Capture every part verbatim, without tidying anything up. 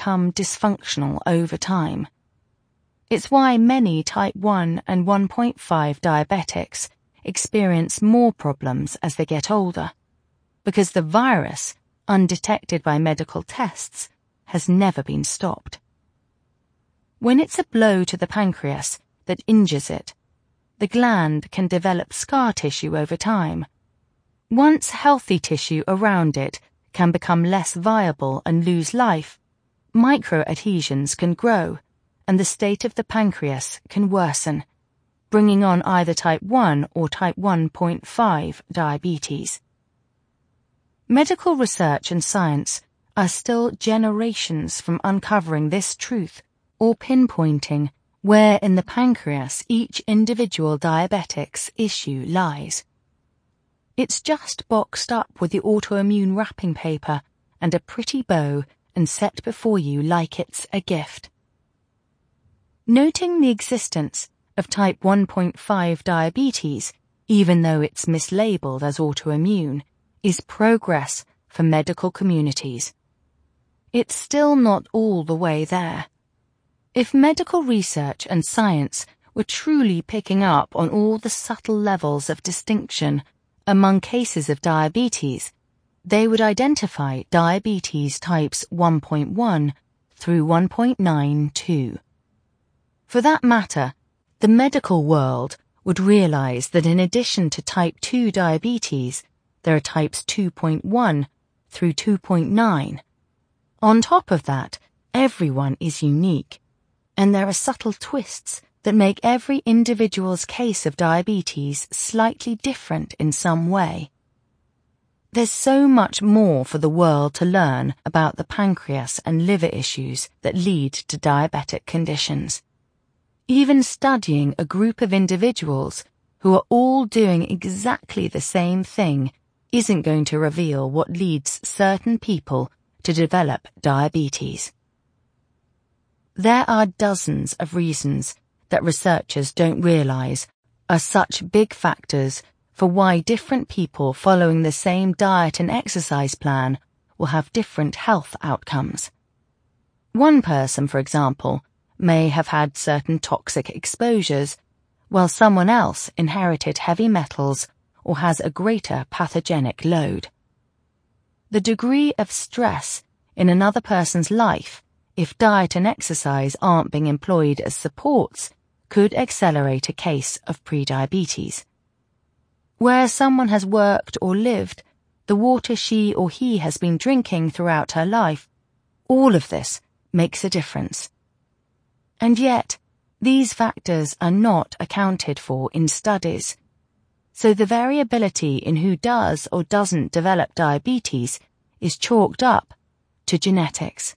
become dysfunctional over time. It's why many type one and one point five diabetics experience more problems as they get older, because the virus, undetected by medical tests, has never been stopped. When it's a blow to the pancreas that injures it, the gland can develop scar tissue over time. Once healthy tissue around it can become less viable and lose life, microadhesions can grow, and the state of the pancreas can worsen, bringing on either type one or type one point five diabetes. Medical research and science are still generations from uncovering this truth or pinpointing where in the pancreas each individual diabetic's issue lies. It's just boxed up with the autoimmune wrapping paper and a pretty bow and set before you like it's a gift. Noting the existence of type one point five diabetes, even though it's mislabeled as autoimmune, is progress for medical communities. It's still not all the way there. If medical research and science were truly picking up on all the subtle levels of distinction among cases of diabetes, they would identify diabetes types one point one through one point nine too. For that matter, the medical world would realize that in addition to type two diabetes, there are types two point one through two point nine. On top of that, everyone is unique, and there are subtle twists that make every individual's case of diabetes slightly different in some way. There's so much more for the world to learn about the pancreas and liver issues that lead to diabetic conditions. Even studying a group of individuals who are all doing exactly the same thing isn't going to reveal what leads certain people to develop diabetes. There are dozens of reasons that researchers don't realize are such big factors for why different people following the same diet and exercise plan will have different health outcomes. One person, for example, may have had certain toxic exposures, while someone else inherited heavy metals or has a greater pathogenic load. The degree of stress in another person's life, if diet and exercise aren't being employed as supports, could accelerate a case of prediabetes. Where someone has worked or lived, the water she or he has been drinking throughout her life, all of this makes a difference. And yet, these factors are not accounted for in studies, so the variability in who does or doesn't develop diabetes is chalked up to genetics.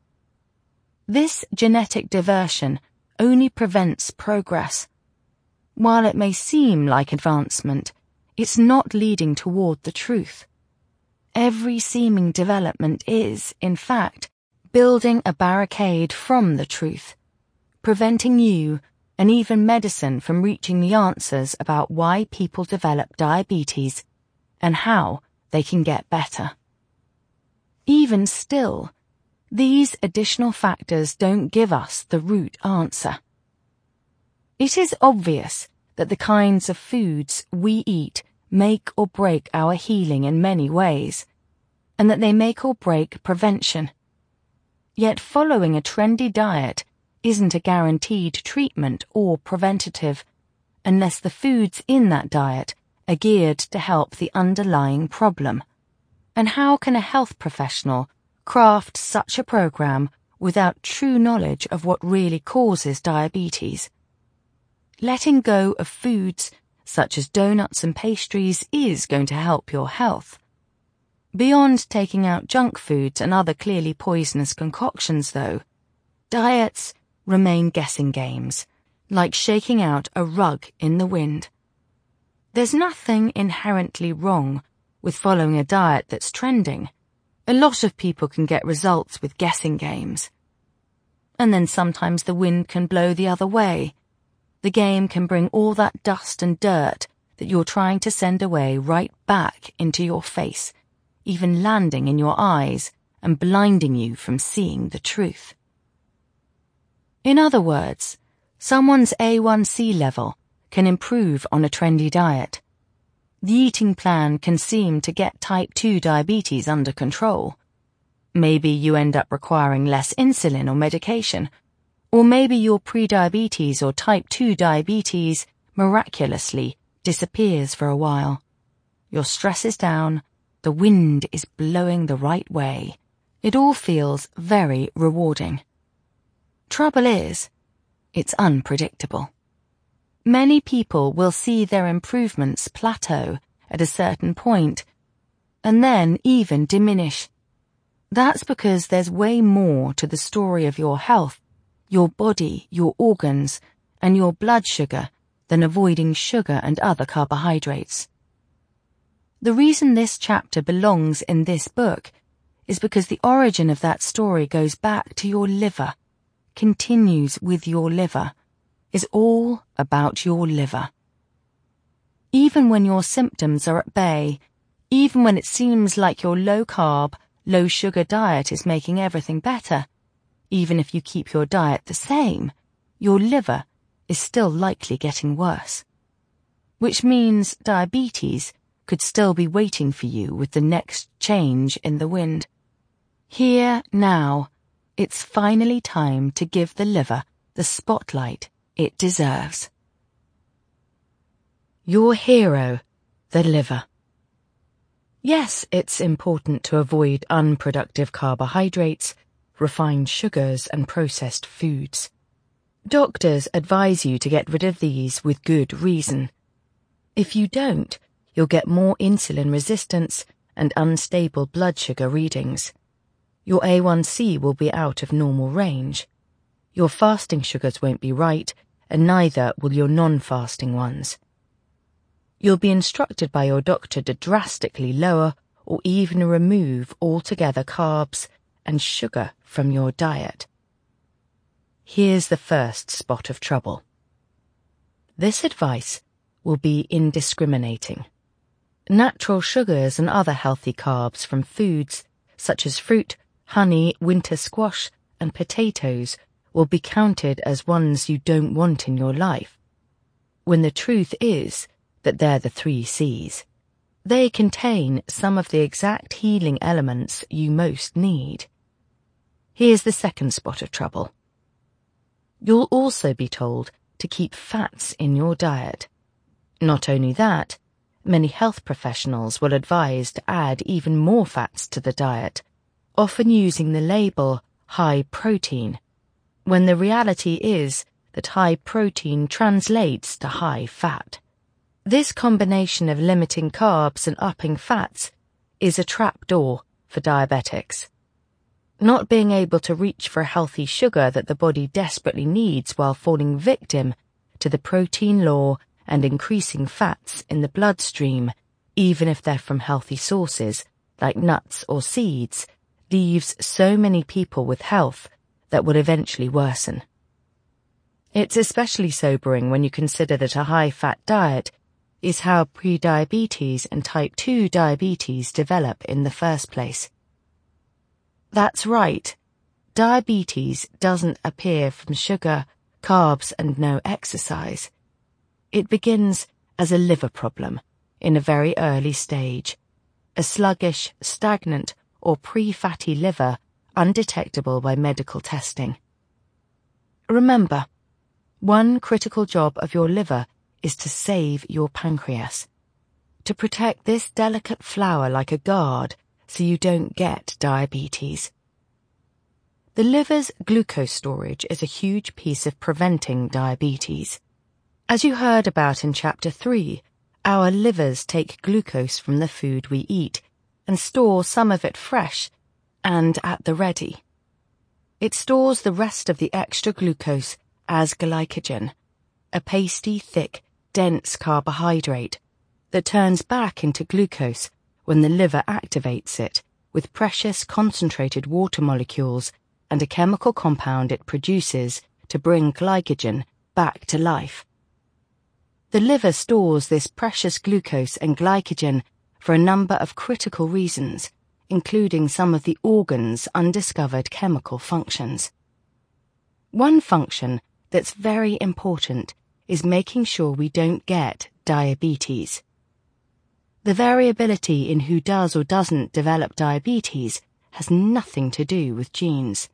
This genetic diversion only prevents progress. While it may seem like advancement, it's not leading toward the truth. Every seeming development is, in fact, building a barricade from the truth, preventing you and even medicine from reaching the answers about why people develop diabetes and how they can get better. Even still, these additional factors don't give us the root answer. It is obvious that the kinds of foods we eat make or break our healing in many ways, and that they make or break prevention. Yet following a trendy diet isn't a guaranteed treatment or preventative, unless the foods in that diet are geared to help the underlying problem. And how can a health professional craft such a program without true knowledge of what really causes diabetes? Letting go of foods such as donuts and pastries is going to help your health. Beyond taking out junk foods and other clearly poisonous concoctions, though, diets remain guessing games, like shaking out a rug in the wind. There's nothing inherently wrong with following a diet that's trending. A lot of people can get results with guessing games. And then sometimes the wind can blow the other way. The game can bring all that dust and dirt that you're trying to send away right back into your face, even landing in your eyes and blinding you from seeing the truth. In other words, someone's A one C level can improve on a trendy diet. The eating plan can seem to get type two diabetes under control. Maybe you end up requiring less insulin or medication, or maybe your prediabetes or type two diabetes miraculously disappears for a while. Your stress is down, the wind is blowing the right way. It all feels very rewarding. Trouble is, it's unpredictable. Many people will see their improvements plateau at a certain point, and then even diminish. That's because there's way more to the story of your health, your body, your organs, and your blood sugar than avoiding sugar and other carbohydrates. The reason this chapter belongs in this book is because the origin of that story goes back to your liver, continues with your liver, is all about your liver. Even when your symptoms are at bay, even when it seems like your low-carb, low-sugar diet is making everything better, even if you keep your diet the same, your liver is still likely getting worse. Which means diabetes could still be waiting for you with the next change in the wind. Here, now, it's finally time to give the liver the spotlight it deserves. Your hero, the liver. Yes, it's important to avoid unproductive carbohydrates, refined sugars, and processed foods. Doctors advise you to get rid of these with good reason. If you don't, you'll get more insulin resistance and unstable blood sugar readings. Your A one C will be out of normal range. Your fasting sugars won't be right, and neither will your non-fasting ones. You'll be instructed by your doctor to drastically lower or even remove altogether carbs and sugar from your diet. Here's the first spot of trouble. This advice will be indiscriminating. Natural sugars and other healthy carbs from foods such as fruit, honey, winter squash, and potatoes will be counted as ones you don't want in your life, when the truth is that they're the three C's. They contain some of the exact healing elements you most need. Here's the second spot of trouble. You'll also be told to keep fats in your diet. Not only that, many health professionals will advise to add even more fats to the diet, often using the label high protein, when the reality is that high protein translates to high fat. This combination of limiting carbs and upping fats is a trapdoor for diabetics. Not being able to reach for a healthy sugar that the body desperately needs while falling victim to the protein law and increasing fats in the bloodstream, even if they're from healthy sources, like nuts or seeds, leaves so many people with health that will eventually worsen. It's especially sobering when you consider that a high-fat diet is how prediabetes and type two diabetes develop in the first place. That's right, diabetes doesn't appear from sugar, carbs, and no exercise. It begins as a liver problem in a very early stage, a sluggish, stagnant, or pre-fatty liver undetectable by medical testing. Remember, one critical job of your liver is to save your pancreas, to protect this delicate flower like a guard so you don't get diabetes. The liver's glucose storage is a huge piece of preventing diabetes. As you heard about in Chapter three, our livers take glucose from the food we eat and store some of it fresh and at the ready. It stores the rest of the extra glucose as glycogen, a pasty, thick, dense carbohydrate that turns back into glucose when the liver activates it with precious concentrated water molecules and a chemical compound it produces to bring glycogen back to life. The liver stores this precious glucose and glycogen for a number of critical reasons, including some of the organ's undiscovered chemical functions. One function that's very important is making sure we don't get diabetes. The variability in who does or doesn't develop diabetes has nothing to do with genes.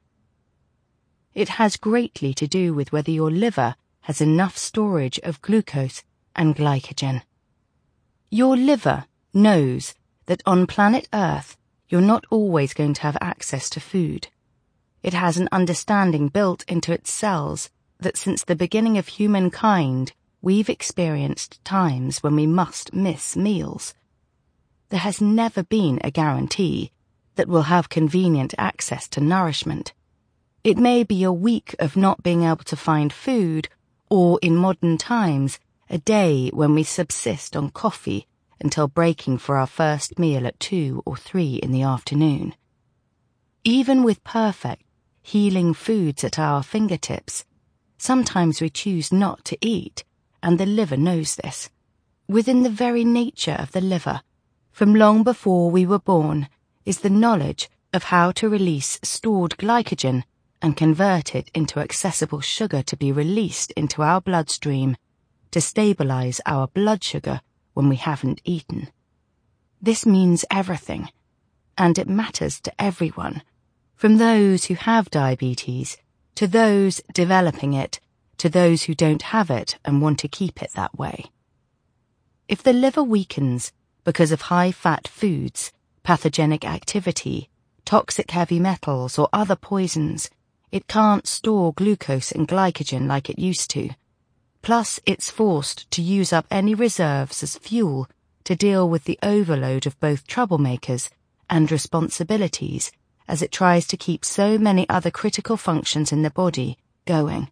It has greatly to do with whether your liver has enough storage of glucose and glycogen. Your liver knows that on planet Earth you're not always going to have access to food. It has an understanding built into its cells that since the beginning of humankind we've experienced times when we must miss meals. There has never been a guarantee that we'll have convenient access to nourishment. It may be a week of not being able to find food, or in modern times, a day when we subsist on coffee until breaking for our first meal at two or three in the afternoon. Even with perfect, healing foods at our fingertips, sometimes we choose not to eat, and the liver knows this. Within the very nature of the liver, from long before we were born, is the knowledge of how to release stored glycogen and convert it into accessible sugar to be released into our bloodstream to stabilize our blood sugar when we haven't eaten. This means everything, and it matters to everyone, from those who have diabetes to those developing it to those who don't have it and want to keep it that way. If the liver weakens because of high-fat foods, pathogenic activity, toxic heavy metals or other poisons, it can't store glucose and glycogen like it used to. Plus, it's forced to use up any reserves as fuel to deal with the overload of both troublemakers and responsibilities as it tries to keep so many other critical functions in the body going.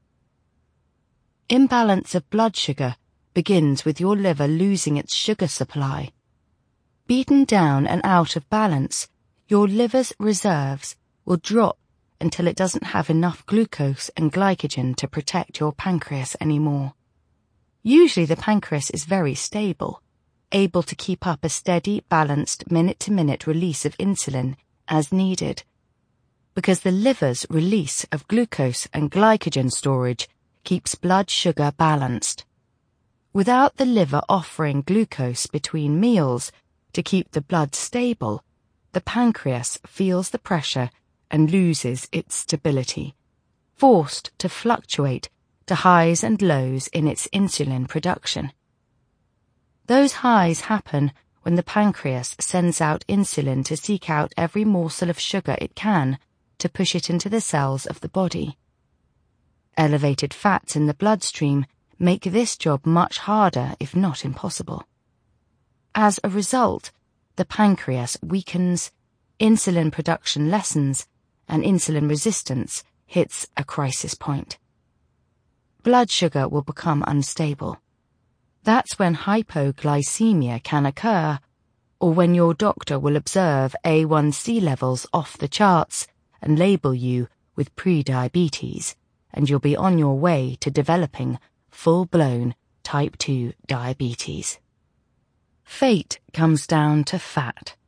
Imbalance of blood sugar begins with your liver losing its sugar supply. Beaten down and out of balance, your liver's reserves will drop until it doesn't have enough glucose and glycogen to protect your pancreas anymore. Usually the pancreas is very stable, able to keep up a steady, balanced, minute-to-minute release of insulin as needed, because the liver's release of glucose and glycogen storage keeps blood sugar balanced. Without the liver offering glucose between meals to keep the blood stable, the pancreas feels the pressure and loses its stability, forced to fluctuate to highs and lows in its insulin production. Those highs happen when the pancreas sends out insulin to seek out every morsel of sugar it can to push it into the cells of the body. Elevated fats in the bloodstream make this job much harder, if not impossible. As a result, the pancreas weakens, insulin production lessens, and insulin resistance hits a crisis point. Blood sugar will become unstable. That's when hypoglycemia can occur, or when your doctor will observe A one C levels off the charts and label you with pre-diabetes, and you'll be on your way to developing full-blown type two diabetes. Fate comes down to fat.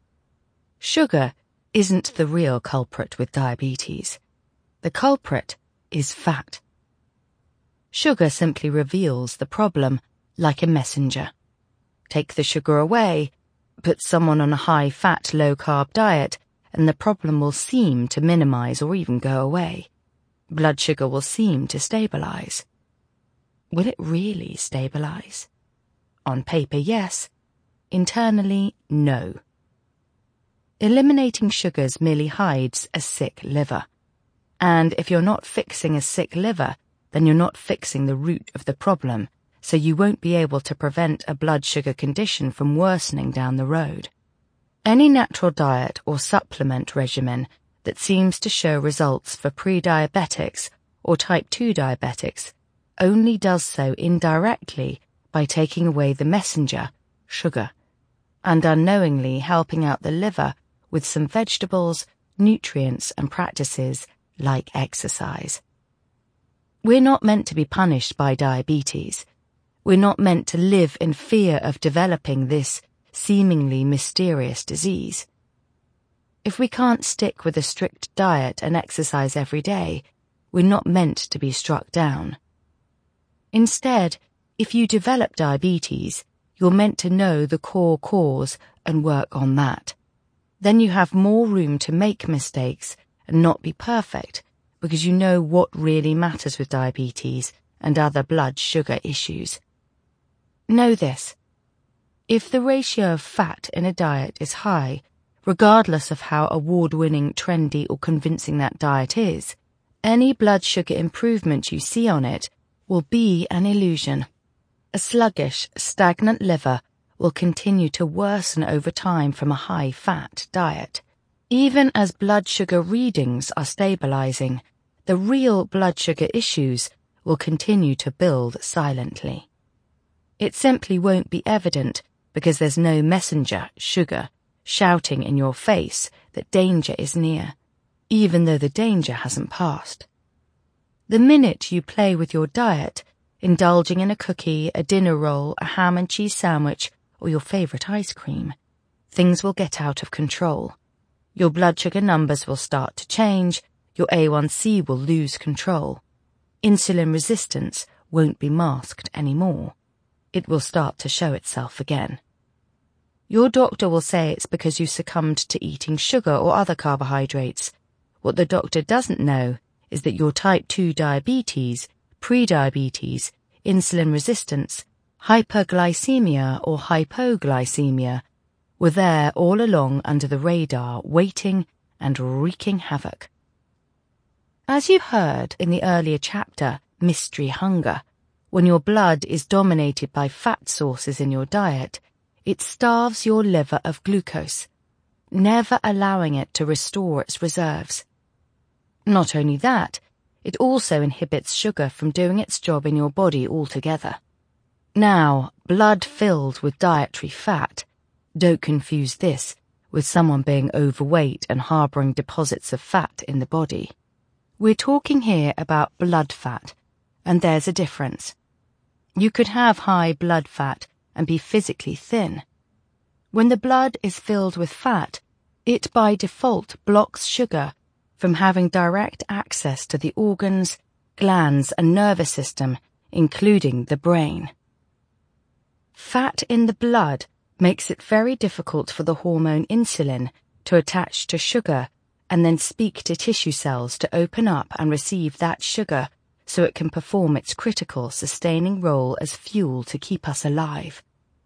Sugar isn't the real culprit with diabetes. The culprit is fat. Sugar simply reveals the problem like a messenger. Take the sugar away, put someone on a high-fat, low-carb diet, and the problem will seem to minimize or even go away. Blood sugar will seem to stabilize. Will it really stabilize? On paper, yes. Internally, no. Eliminating sugars merely hides a sick liver. And if you're not fixing a sick liver, then you're not fixing the root of the problem, so you won't be able to prevent a blood sugar condition from worsening down the road. Any natural diet or supplement regimen that seems to show results for pre-diabetics or type two diabetics only does so indirectly by taking away the messenger, sugar, and unknowingly helping out the liver with some vegetables, nutrients, and practices like exercise. We're not meant to be punished by diabetes. We're not meant to live in fear of developing this seemingly mysterious disease. If we can't stick with a strict diet and exercise every day, we're not meant to be struck down. Instead, if you develop diabetes, you're meant to know the core cause and work on that. Then you have more room to make mistakes and not be perfect because you know what really matters with diabetes and other blood sugar issues. Know this: if the ratio of fat in a diet is high, regardless of how award-winning, trendy or convincing that diet is, any blood sugar improvement you see on it will be an illusion. A sluggish, stagnant liver will continue to worsen over time from a high-fat diet. Even as blood sugar readings are stabilizing, the real blood sugar issues will continue to build silently. It simply won't be evident because there's no messenger, sugar, shouting in your face that danger is near, even though the danger hasn't passed. The minute you play with your diet, indulging in a cookie, a dinner roll, a ham and cheese sandwich, or your favorite ice cream, things will get out of control. Your blood sugar numbers will start to change, your A one C will lose control. Insulin resistance won't be masked anymore. It will start to show itself again. Your doctor will say it's because you succumbed to eating sugar or other carbohydrates. What the doctor doesn't know is that your type two diabetes, prediabetes, insulin resistance, hyperglycemia or hypoglycemia were there all along under the radar, waiting and wreaking havoc. As you heard in the earlier chapter, Mystery Hunger, when your blood is dominated by fat sources in your diet, it starves your liver of glucose, never allowing it to restore its reserves. Not only that, it also inhibits sugar from doing its job in your body altogether. Now, blood filled with dietary fat, don't confuse this with someone being overweight and harboring deposits of fat in the body. We're talking here about blood fat, and there's a difference. You could have high blood fat and be physically thin. When the blood is filled with fat, it by default blocks sugar from having direct access to the organs, glands, and nervous system, including the brain. Fat in the blood makes it very difficult for the hormone insulin to attach to sugar and then speak to tissue cells to open up and receive that sugar so it can perform its critical sustaining role as fuel to keep us alive.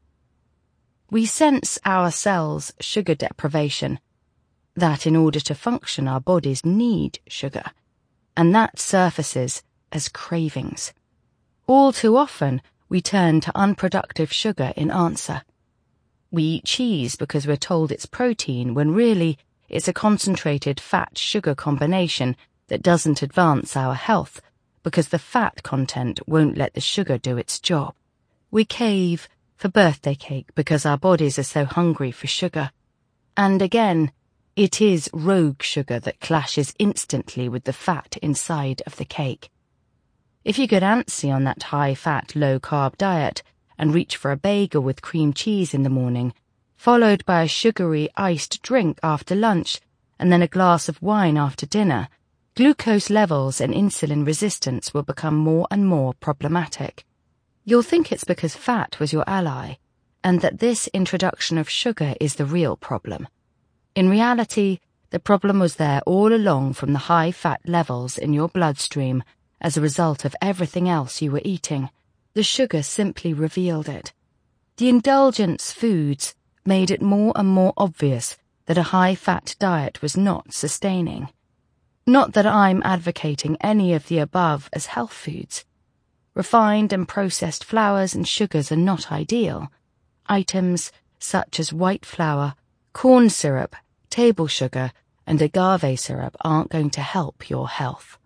We sense our cells' sugar deprivation, that in order to function our bodies need sugar, and that surfaces as cravings. All too often we turn to unproductive sugar in answer. We eat cheese because we're told it's protein when really it's a concentrated fat-sugar combination that doesn't advance our health because the fat content won't let the sugar do its job. We cave for birthday cake because our bodies are so hungry for sugar. And again, it is rogue sugar that clashes instantly with the fat inside of the cake. If you get antsy on that high-fat, low-carb diet and reach for a bagel with cream cheese in the morning, followed by a sugary iced drink after lunch and then a glass of wine after dinner, glucose levels and insulin resistance will become more and more problematic. You'll think it's because fat was your ally, and that this introduction of sugar is the real problem. In reality, the problem was there all along from the high fat levels in your bloodstream as a result of everything else you were eating. The sugar simply revealed it. The indulgence foods made it more and more obvious that a high-fat diet was not sustaining. Not that I'm advocating any of the above as health foods. Refined and processed flours and sugars are not ideal. Items such as white flour, corn syrup, table sugar, and agave syrup aren't going to help your health.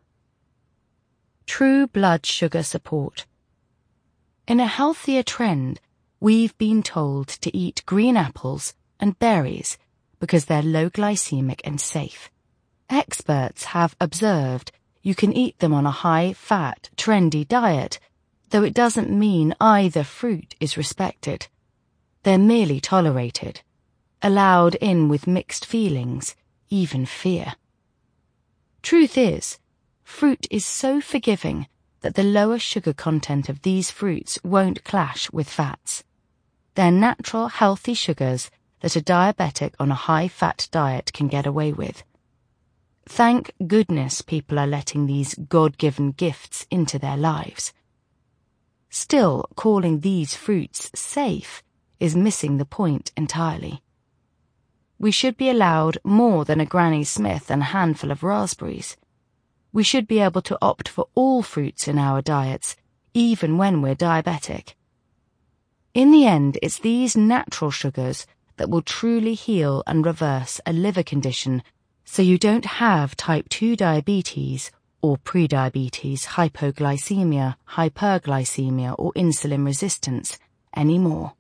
True blood sugar support. In a healthier trend, we've been told to eat green apples and berries because they're low glycemic and safe. Experts have observed you can eat them on a high-fat, trendy diet, though it doesn't mean either fruit is respected. They're merely tolerated, allowed in with mixed feelings, even fear. Truth is, fruit is so forgiving that the lower sugar content of these fruits won't clash with fats. They're natural, healthy sugars that a diabetic on a high-fat diet can get away with. Thank goodness people are letting these God-given gifts into their lives. Still, calling these fruits safe is missing the point entirely. We should be allowed more than a Granny Smith and a handful of raspberries. We should be able to opt for all fruits in our diets, even when we're diabetic. In the end, it's these natural sugars that will truly heal and reverse a liver condition, so you don't have type two diabetes or prediabetes, hypoglycemia, hyperglycemia, or insulin resistance anymore.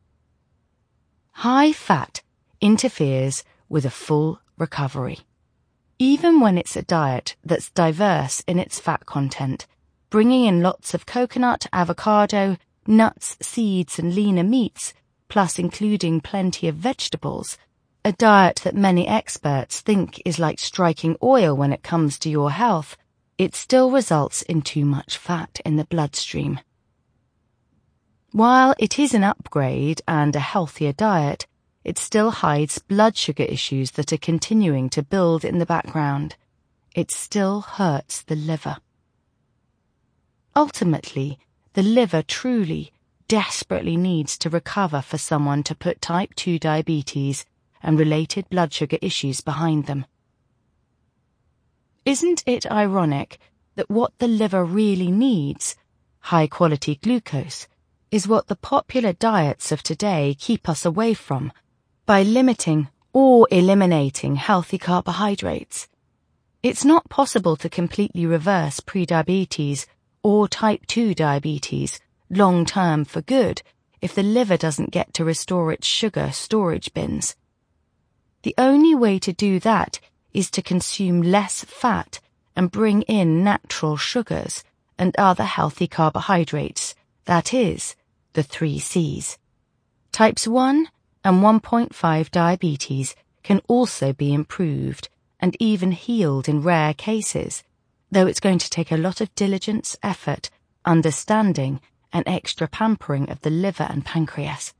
High fat interferes with a full recovery. Even when it's a diet that's diverse in its fat content, bringing in lots of coconut, avocado, nuts, seeds, and leaner meats, plus including plenty of vegetables, a diet that many experts think is like striking oil when it comes to your health, it still results in too much fat in the bloodstream. While it is an upgrade and a healthier diet, it still hides blood sugar issues that are continuing to build in the background. It still hurts the liver. Ultimately, the liver truly, desperately needs to recover for someone to put type two diabetes and related blood sugar issues behind them. Isn't it ironic that what the liver really needs, high-quality glucose, is what the popular diets of today keep us away from by limiting or eliminating healthy carbohydrates? It's not possible to completely reverse prediabetes or type two diabetes long-term for good if the liver doesn't get to restore its sugar storage bins. The only way to do that is to consume less fat and bring in natural sugars and other healthy carbohydrates, that is, the three C's. Types one and one point five diabetes can also be improved and even healed in rare cases, though it's going to take a lot of diligence, effort, understanding, and extra pampering of the liver and pancreas.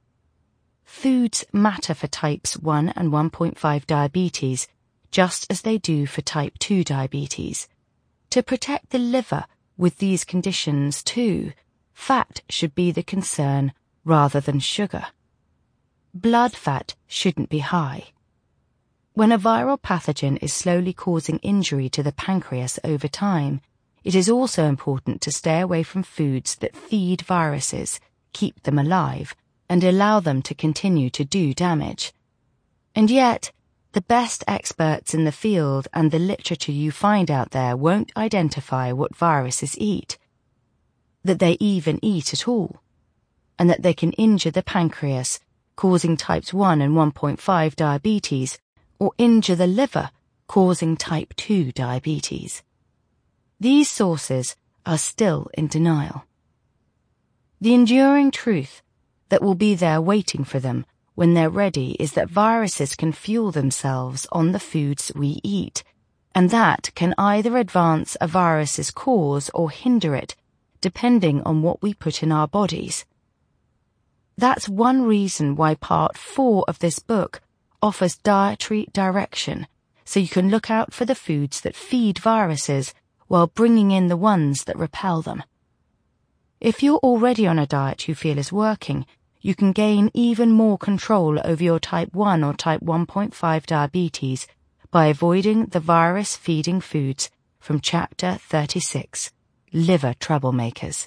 Foods matter for types one and one point five diabetes, just as they do for type two diabetes. To protect the liver with these conditions too, fat should be the concern rather than sugar. Blood fat shouldn't be high. When a viral pathogen is slowly causing injury to the pancreas over time, it is also important to stay away from foods that feed viruses, keep them alive, and allow them to continue to do damage. And yet, the best experts in the field and the literature you find out there won't identify what viruses eat, that they even eat at all, and that they can injure the pancreas, causing types one and one point five diabetes, or injure the liver, causing type two diabetes. These sources are still in denial. The enduring truth that will be there waiting for them when they're ready is that viruses can fuel themselves on the foods we eat, and that can either advance a virus's cause or hinder it, depending on what we put in our bodies. That's one reason why part four of this book offers dietary direction, so you can look out for the foods that feed viruses while bringing in the ones that repel them. If you're already on a diet you feel is working, you can gain even more control over your type one or type one point five diabetes by avoiding the virus-feeding foods from Chapter thirty-six, Liver Troublemakers.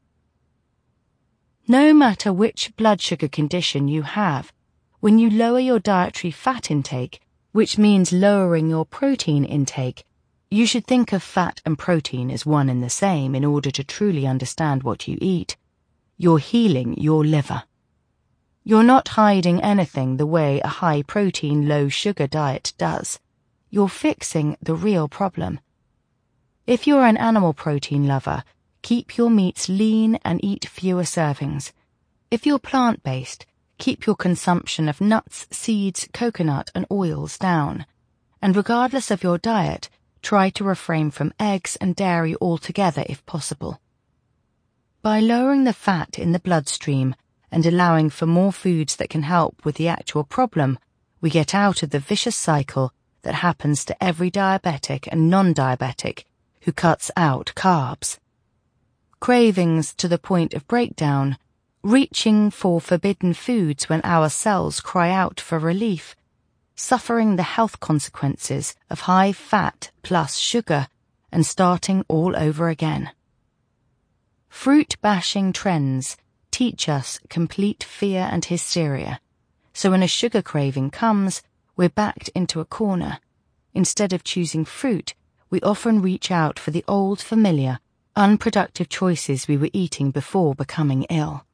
No matter which blood sugar condition you have, when you lower your dietary fat intake, which means lowering your protein intake, you should think of fat and protein as one and the same in order to truly understand what you eat. You're healing your liver. You're not hiding anything the way a high-protein, low-sugar diet does. You're fixing the real problem. If you're an animal protein lover, keep your meats lean and eat fewer servings. If you're plant-based, keep your consumption of nuts, seeds, coconut, and oils down. and regardless of your diet, try to refrain from eggs and dairy altogether if possible. By lowering the fat in the bloodstream and allowing for more foods that can help with the actual problem, we get out of the vicious cycle that happens to every diabetic and non-diabetic who cuts out carbs. Cravings to the point of breakdown, reaching for forbidden foods when our cells cry out for relief, suffering the health consequences of high fat plus sugar, and starting all over again. Fruit-bashing trends teach us complete fear and hysteria, so when a sugar craving comes, we're backed into a corner. Instead of choosing fruit, we often reach out for the old familiar, unproductive choices we were eating before becoming ill.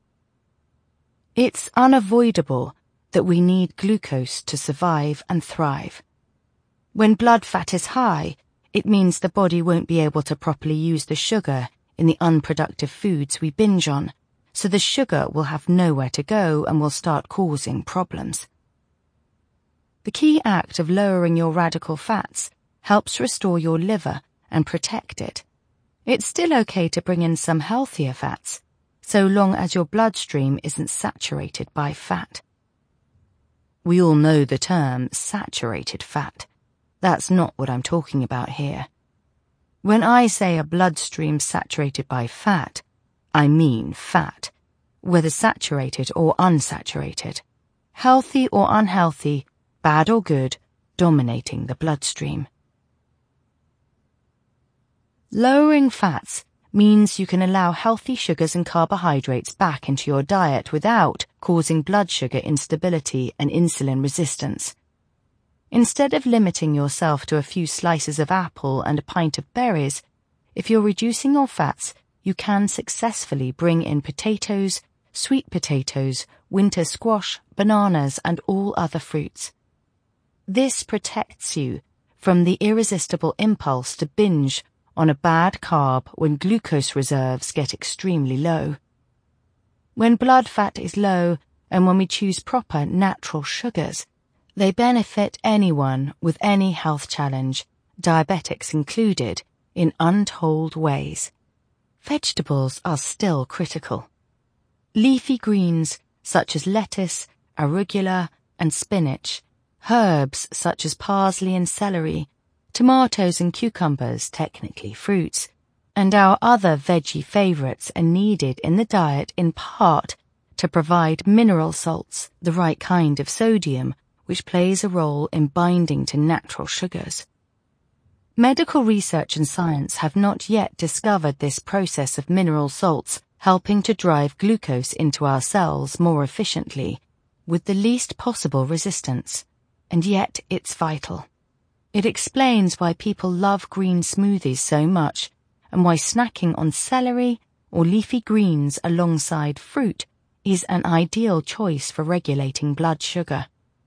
It's unavoidable that we need glucose to survive and thrive. When blood fat is high, it means the body won't be able to properly use the sugar in the unproductive foods we binge on, so the sugar will have nowhere to go and will start causing problems. The key act of lowering your radical fats helps restore your liver and protect it. It's still okay to bring in some healthier fats, so long as your bloodstream isn't saturated by fat. We all know the term saturated fat. That's not what I'm talking about here. When I say a bloodstream saturated by fat, I mean fat, whether saturated or unsaturated, healthy or unhealthy, bad or good, dominating the bloodstream. Lowering fats means you can allow healthy sugars and carbohydrates back into your diet without causing blood sugar instability and insulin resistance. Instead of limiting yourself to a few slices of apple and a pint of berries, if you're reducing your fats, you can successfully bring in potatoes, sweet potatoes, winter squash, bananas, and all other fruits. This protects you from the irresistible impulse to binge on a bad carb when glucose reserves get extremely low. When blood fat is low and when we choose proper natural sugars, they benefit anyone with any health challenge, diabetics included, in untold ways. Vegetables are still critical. Leafy greens such as lettuce, arugula, and spinach, herbs such as parsley and celery, tomatoes and cucumbers, technically fruits, and our other veggie favourites are needed in the diet in part to provide mineral salts, the right kind of sodium, which plays a role in binding to natural sugars. Medical research and science have not yet discovered this process of mineral salts helping to drive glucose into our cells more efficiently, with the least possible resistance, and yet it's vital. It explains why people love green smoothies so much, and why snacking on celery or leafy greens alongside fruit is an ideal choice for regulating blood sugar.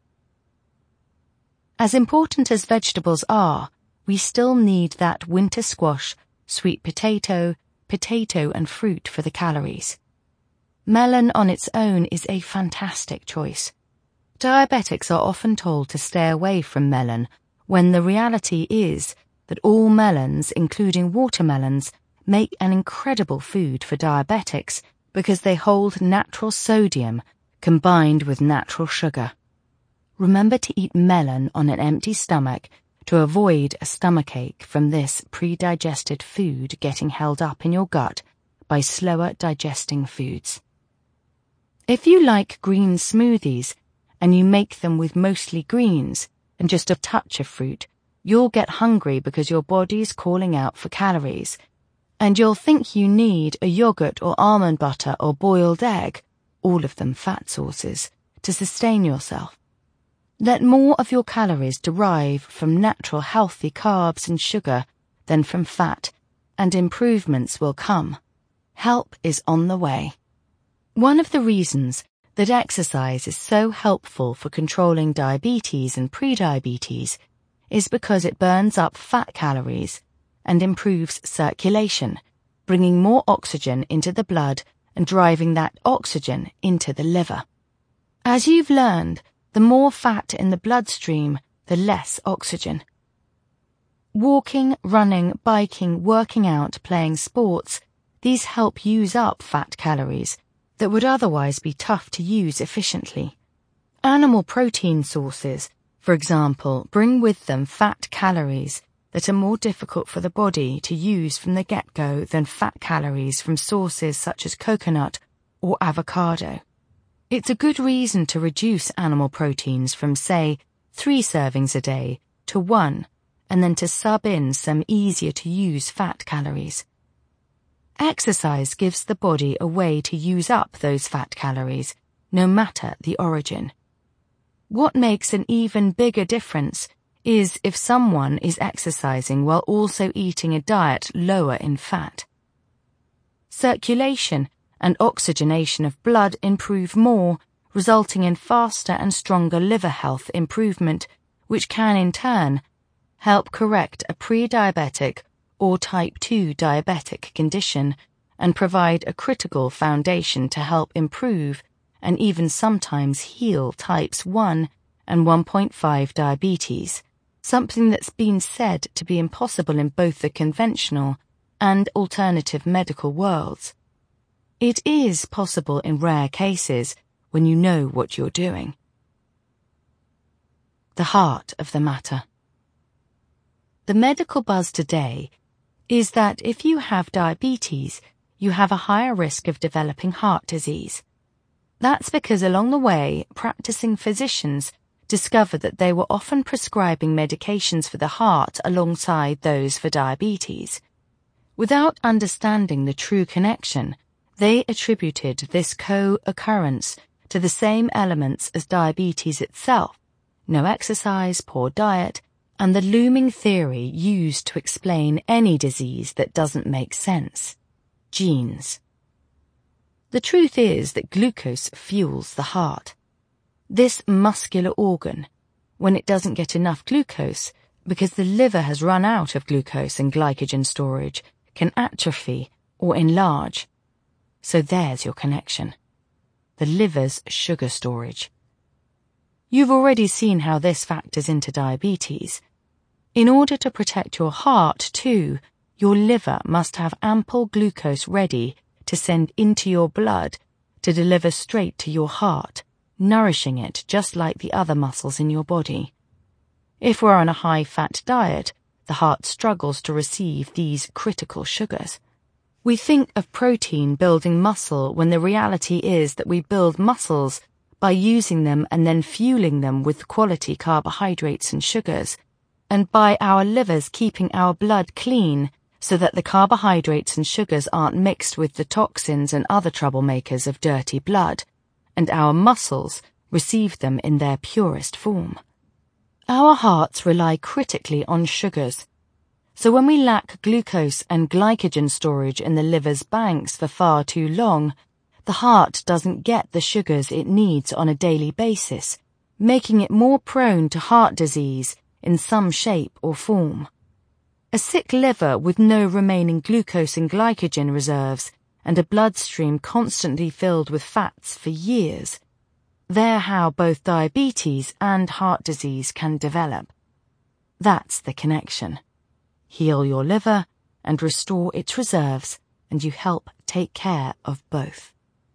As important as vegetables are, we still need that winter squash, sweet potato, potato and fruit for the calories. Melon on its own is a fantastic choice. Diabetics are often told to stay away from melon, when the reality is that all melons, including watermelons, make an incredible food for diabetics because they hold natural sodium combined with natural sugar. Remember to eat melon on an empty stomach to avoid a stomachache from this pre-digested food getting held up in your gut by slower digesting foods. If you like green smoothies and you make them with mostly greens and just a touch of fruit, you'll get hungry because your body's calling out for calories, and you'll think you need a yogurt or almond butter or boiled egg, all of them fat sources, to sustain yourself. Let more of your calories derive from natural healthy carbs and sugar than from fat, and improvements will come. Help is on the way. One of the reasons that exercise is so helpful for controlling diabetes and prediabetes is because it burns up fat calories and improves circulation, bringing more oxygen into the blood and driving that oxygen into the liver. As you've learned, the more fat in the bloodstream, the less oxygen. Walking, running, biking, working out, playing sports, these help use up fat calories that would otherwise be tough to use efficiently. Animal protein sources, for example, bring with them fat calories that are more difficult for the body to use from the get-go than fat calories from sources such as coconut or avocado. It's a good reason to reduce animal proteins from, say, three servings a day to one, and then to sub in some easier-to-use fat calories. Exercise gives the body a way to use up those fat calories, no matter the origin. What makes an even bigger difference is if someone is exercising while also eating a diet lower in fat. Circulation and oxygenation of blood improve more, resulting in faster and stronger liver health improvement, which can in turn help correct a pre-diabetic or type two diabetic condition and provide a critical foundation to help improve and even sometimes heal types one and one point five diabetes, something that's been said to be impossible in both the conventional and alternative medical worlds. It is possible in rare cases when you know what you're doing. The heart of the matter. The medical buzz today is that if you have diabetes, you have a higher risk of developing heart disease. That's because along the way, practicing physicians discovered that they were often prescribing medications for the heart alongside those for diabetes. Without understanding the true connection, they attributed this co-occurrence to the same elements as diabetes itself: no exercise, poor diet, and the looming theory used to explain any disease that doesn't make sense: genes. The truth is that glucose fuels the heart. This muscular organ, when it doesn't get enough glucose because the liver has run out of glucose and glycogen storage, can atrophy or enlarge. So there's your connection. The liver's sugar storage. You've already seen how this factors into diabetes. In order to protect your heart, too, your liver must have ample glucose ready to send into your blood to deliver straight to your heart, nourishing it just like the other muscles in your body. If we're on a high-fat diet, the heart struggles to receive these critical sugars. We think of protein building muscle when the reality is that we build muscles by using them and then fueling them with quality carbohydrates and sugars, and by our livers keeping our blood clean so that the carbohydrates and sugars aren't mixed with the toxins and other troublemakers of dirty blood, and our muscles receive them in their purest form. Our hearts rely critically on sugars, so when we lack glucose and glycogen storage in the liver's banks for far too long, the heart doesn't get the sugars it needs on a daily basis, making it more prone to heart disease in some shape or form. A sick liver with no remaining glucose and glycogen reserves and a bloodstream constantly filled with fats for years. They're how both diabetes and heart disease can develop. That's the connection. Heal your liver and restore its reserves, and you help take care of both.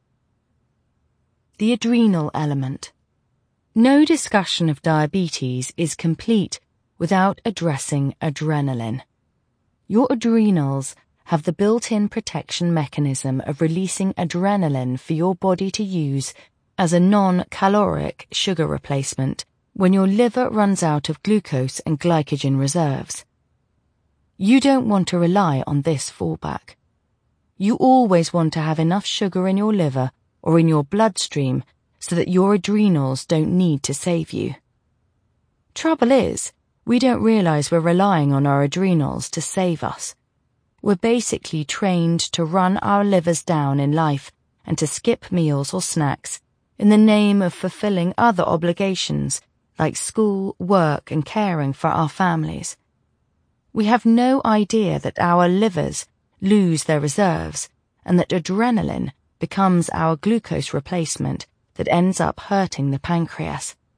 The adrenal element. No discussion of diabetes is complete without addressing adrenaline. Your adrenals have the built-in protection mechanism of releasing adrenaline for your body to use as a non-caloric sugar replacement when your liver runs out of glucose and glycogen reserves. You don't want to rely on this fallback. You always want to have enough sugar in your liver or in your bloodstream so that your adrenals don't need to save you. Trouble is, we don't realize we're relying on our adrenals to save us. We're basically trained to run our livers down in life and to skip meals or snacks in the name of fulfilling other obligations like school, work, and caring for our families. We have no idea that our livers lose their reserves and that adrenaline becomes our glucose replacement that ends up hurting the pancreas.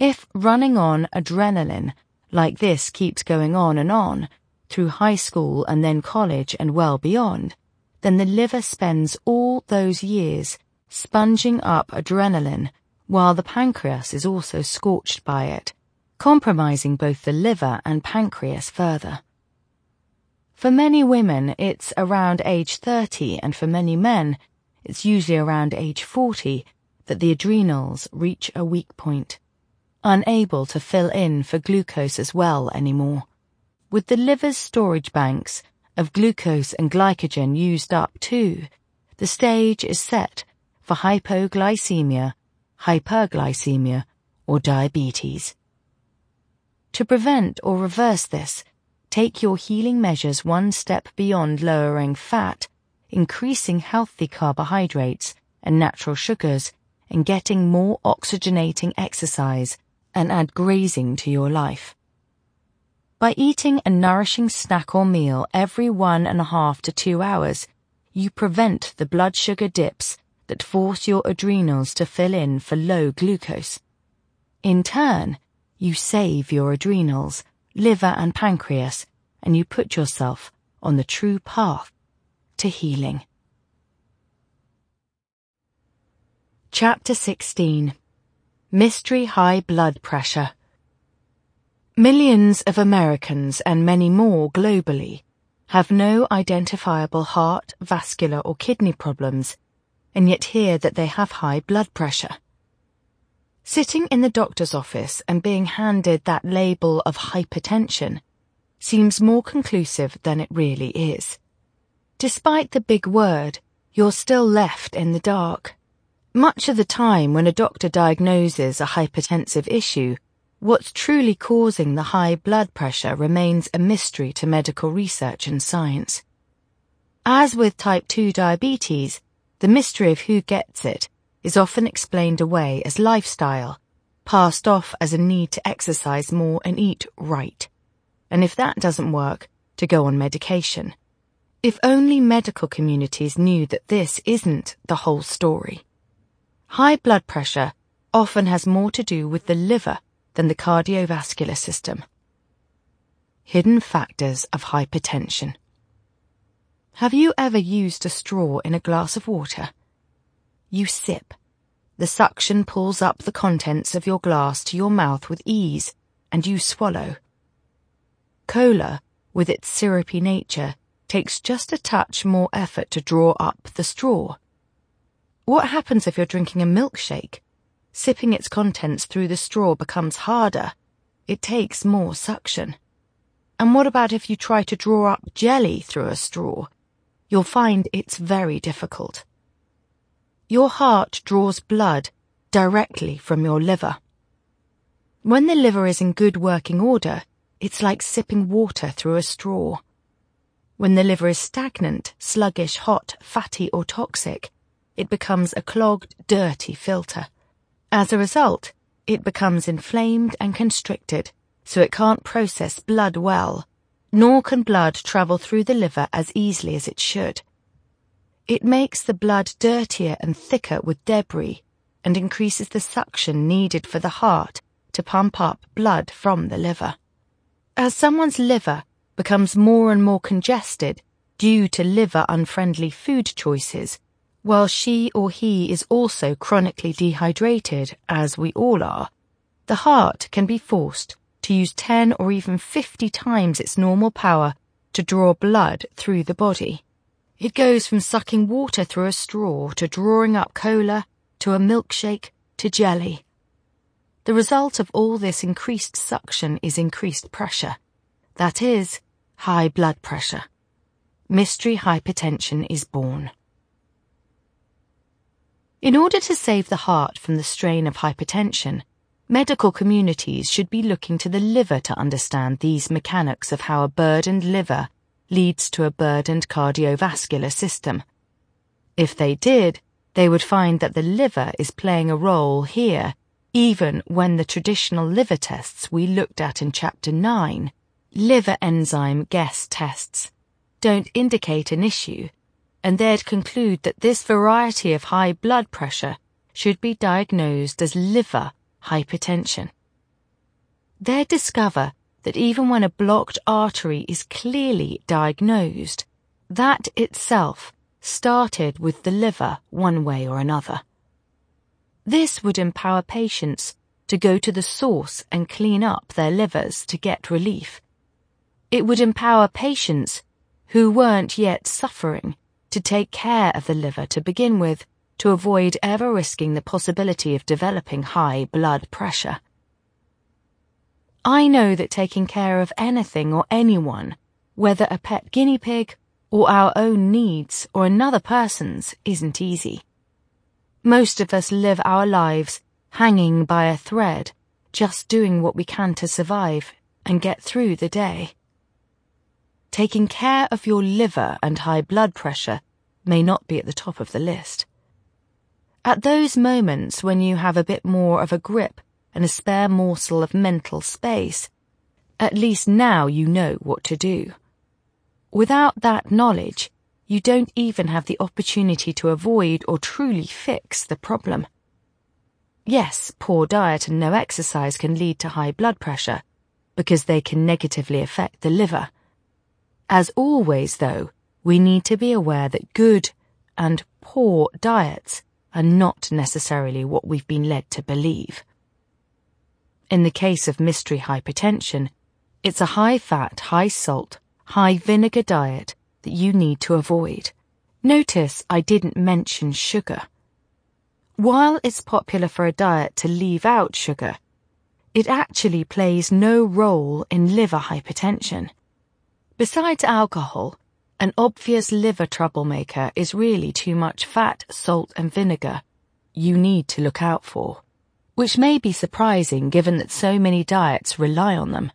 If running on adrenaline like this keeps going on and on, through high school and then college and well beyond, then the liver spends all those years sponging up adrenaline while the pancreas is also scorched by it, compromising both the liver and pancreas further. For many women, it's around age thirty, and for many men, it's usually around age forty, that the adrenals reach a weak point, unable to fill in for glucose as well anymore. With the liver's storage banks of glucose and glycogen used up too, the stage is set for hypoglycemia, hyperglycemia, or diabetes. To prevent or reverse this, take your healing measures one step beyond lowering fat, increasing healthy carbohydrates and natural sugars, and getting more oxygenating exercise, and add grazing to your life. By eating a nourishing snack or meal every one and a half to two hours, you prevent the blood sugar dips that force your adrenals to fill in for low glucose. In turn, you save your adrenals, liver and pancreas, and you put yourself on the true path to healing. Chapter sixteen. Mystery High Blood Pressure. Millions of Americans and many more globally have no identifiable heart, vascular or kidney problems, and yet hear that they have high blood pressure. Sitting in the doctor's office and being handed that label of hypertension seems more conclusive than it really is. Despite the big word, you're still left in the dark. Much of the time when a doctor diagnoses a hypertensive issue, what's truly causing the high blood pressure remains a mystery to medical research and science. As with type two diabetes, the mystery of who gets it is often explained away as lifestyle, passed off as a need to exercise more and eat right, and if that doesn't work, to go on medication. If only medical communities knew that this isn't the whole story. High blood pressure often has more to do with the liver than the cardiovascular system. Hidden factors of hypertension. Have you ever used a straw in a glass of water? You sip. The suction pulls up the contents of your glass to your mouth with ease, and you swallow. Cola, with its syrupy nature, takes just a touch more effort to draw up the straw. What happens if you're drinking a milkshake? Sipping its contents through the straw becomes harder. It takes more suction. And what about if you try to draw up jelly through a straw? You'll find it's very difficult. Your heart draws blood directly from your liver. When the liver is in good working order, it's like sipping water through a straw. When the liver is stagnant, sluggish, hot, fatty, or toxic, it becomes a clogged, dirty filter. As a result, it becomes inflamed and constricted, so it can't process blood well, nor can blood travel through the liver as easily as it should. It makes the blood dirtier and thicker with debris, and increases the suction needed for the heart to pump up blood from the liver. As someone's liver becomes more and more congested due to liver-unfriendly food choices, while she or he is also chronically dehydrated, as we all are, the heart can be forced to use ten or even fifty times its normal power to draw blood through the body. It goes from sucking water through a straw to drawing up cola to a milkshake to jelly. The result of all this increased suction is increased pressure. That is, high blood pressure. Mystery hypertension is born. In order to save the heart from the strain of hypertension, medical communities should be looking to the liver to understand these mechanics of how a burdened liver leads to a burdened cardiovascular system. If they did, they would find that the liver is playing a role here, even when the traditional liver tests we looked at in Chapter nine, liver enzyme guess tests, don't indicate an issue, and they'd conclude that this variety of high blood pressure should be diagnosed as liver hypertension. they'd discover that even when a blocked artery is clearly diagnosed, that itself started with the liver one way or another. This would empower patients to go to the source and clean up their livers to get relief. It would empower patients who weren't yet suffering to take care of the liver to begin with, to avoid ever risking the possibility of developing high blood pressure. I know that taking care of anything or anyone, whether a pet guinea pig or our own needs or another person's, isn't easy. Most of us live our lives hanging by a thread, just doing what we can to survive and get through the day. Taking care of your liver and high blood pressure may not be at the top of the list. At those moments when you have a bit more of a grip and a spare morsel of mental space, at least now you know what to do. Without that knowledge, you don't even have the opportunity to avoid or truly fix the problem. Yes, poor diet and no exercise can lead to high blood pressure, because they can negatively affect the liver. As always, though, we need to be aware that good and poor diets are not necessarily what we've been led to believe. In the case of mystery hypertension, it's a high-fat, high-salt, high-vinegar diet that you need to avoid. Notice I didn't mention sugar. While it's popular for a diet to leave out sugar, it actually plays no role in liver hypertension. Besides alcohol, an obvious liver troublemaker is really too much fat, salt and vinegar you need to look out for, which may be surprising given that so many diets rely on them.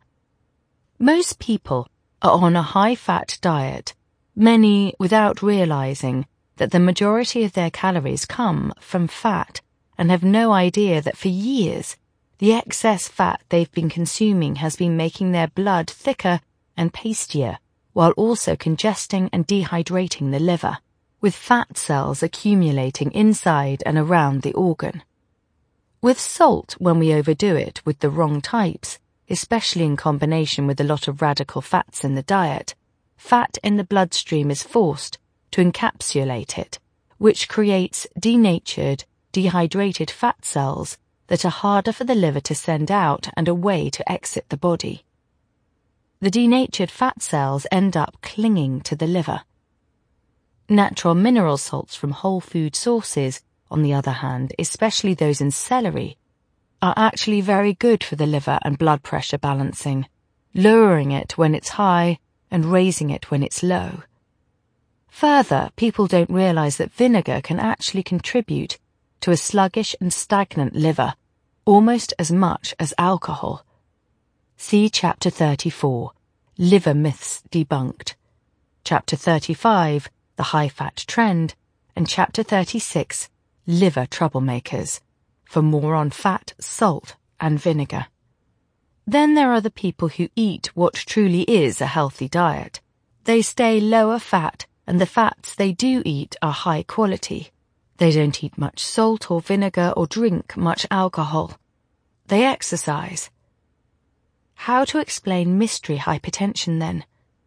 Most people are on a high-fat diet, many without realizing that the majority of their calories come from fat and have no idea that for years the excess fat they've been consuming has been making their blood thicker and pastier, while also congesting and dehydrating the liver, with fat cells accumulating inside and around the organ. With salt, when we overdo it with the wrong types, especially in combination with a lot of radical fats in the diet, fat in the bloodstream is forced to encapsulate it, which creates denatured, dehydrated fat cells that are harder for the liver to send out and a way to exit the body. The denatured fat cells end up clinging to the liver. Natural mineral salts from whole food sources, on the other hand, especially those in celery, are actually very good for the liver and blood pressure balancing, lowering it when it's high and raising it when it's low. Further, people don't realize that vinegar can actually contribute to a sluggish and stagnant liver almost as much as alcohol. See Chapter thirty-four, Liver Myths Debunked, Chapter thirty-five, The High-Fat Trend, and Chapter thirty-six, Liver Troublemakers, for more on fat, salt, and vinegar. Then there are the people who eat what truly is a healthy diet. They stay lower fat, and the fats they do eat are high quality. They don't eat much salt or vinegar or drink much alcohol. They exercise. How to explain mystery hypertension then?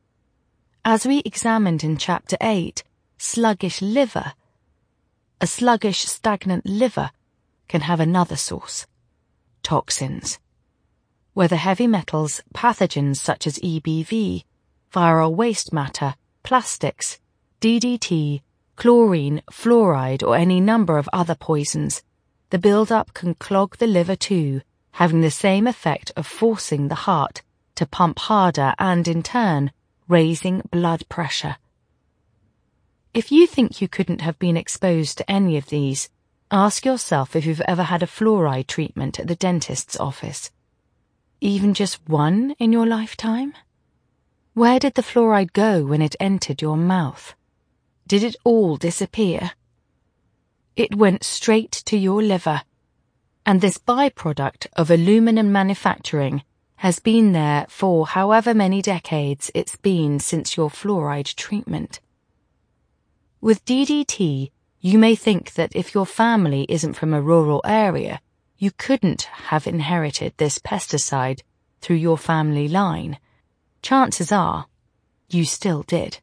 As we examined in Chapter eight, sluggish liver, a sluggish, stagnant liver can have another source: toxins. Whether heavy metals, pathogens such as E B V, viral waste matter, plastics, D D T, chlorine, fluoride, or any number of other poisons, the build-up can clog the liver too, having the same effect of forcing the heart to pump harder and, in turn, raising blood pressure. If you think you couldn't have been exposed to any of these, ask yourself if you've ever had a fluoride treatment at the dentist's office. Even just one in your lifetime? Where did the fluoride go when it entered your mouth? Did it all disappear? It went straight to your liver, and this byproduct of aluminum manufacturing has been there for however many decades it's been since your fluoride treatment. With D D T, you may think that if your family isn't from a rural area, you couldn't have inherited this pesticide through your family line, chances are you still did.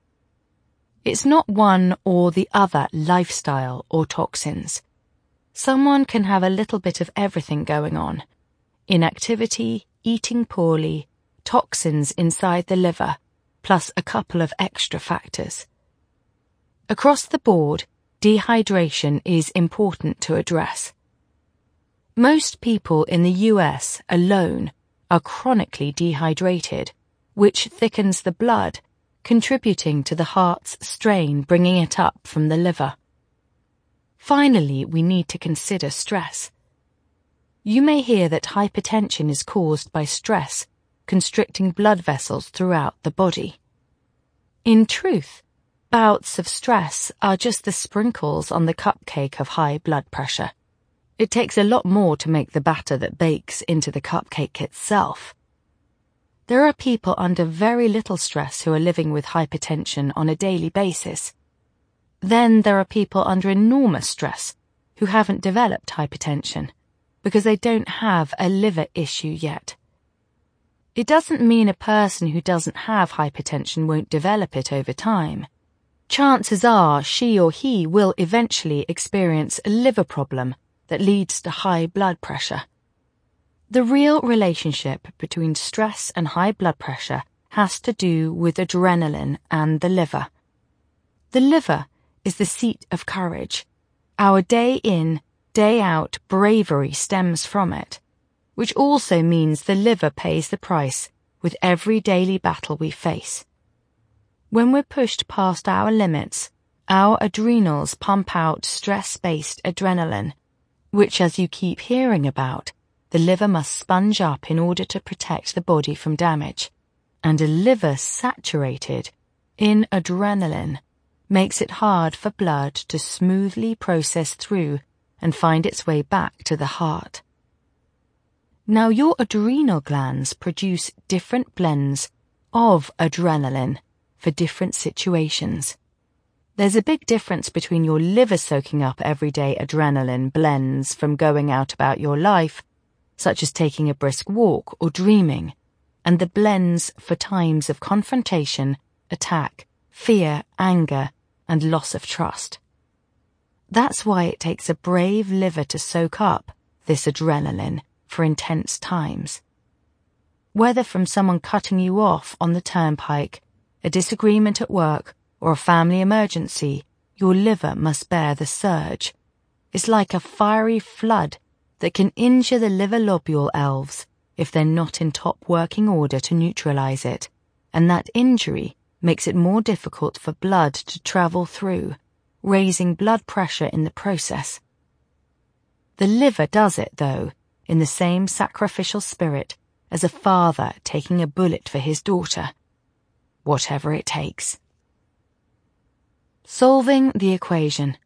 It's not one or the other lifestyle or toxins. Someone can have a little bit of everything going on. Inactivity, eating poorly, toxins inside the liver, plus a couple of extra factors. Across the board, dehydration is important to address. Most people in the U S alone are chronically dehydrated, which thickens the blood, contributing to the heart's strain bringing it up from the liver. Finally, we need to consider stress. You may hear that hypertension is caused by stress, constricting blood vessels throughout the body. In truth, bouts of stress are just the sprinkles on the cupcake of high blood pressure. It takes a lot more to make the batter that bakes into the cupcake itself. There are people under very little stress who are living with hypertension on a daily basis. Then there are people under enormous stress who haven't developed hypertension because they don't have a liver issue yet. It doesn't mean a person who doesn't have hypertension won't develop it over time. Chances are she or he will eventually experience a liver problem that leads to high blood pressure. The real relationship between stress and high blood pressure has to do with adrenaline and the liver. The liver is the seat of courage. Our day in, day out bravery stems from it, which also means the liver pays the price with every daily battle we face. When we're pushed past our limits, our adrenals pump out stress-based adrenaline, which, as you keep hearing about, the liver must sponge up in order to protect the body from damage. And a liver saturated in adrenaline makes it hard for blood to smoothly process through and find its way back to the heart. Now, your adrenal glands produce different blends of adrenaline for different situations. There's a big difference between your liver soaking up everyday adrenaline blends from going out about your life, such as taking a brisk walk or dreaming, and the blends for times of confrontation, attack, fear, anger, and loss of trust. That's why it takes a brave liver to soak up this adrenaline for intense times. Whether from someone cutting you off on the turnpike, a disagreement at work, or a family emergency, your liver must bear the surge. It's like a fiery flood that can injure the liver lobule elves if they're not in top working order to neutralize it, and that injury makes it more difficult for blood to travel through, raising blood pressure in the process. The liver does it, though, in the same sacrificial spirit as a father taking a bullet for his daughter. Whatever it takes. Solving the equation.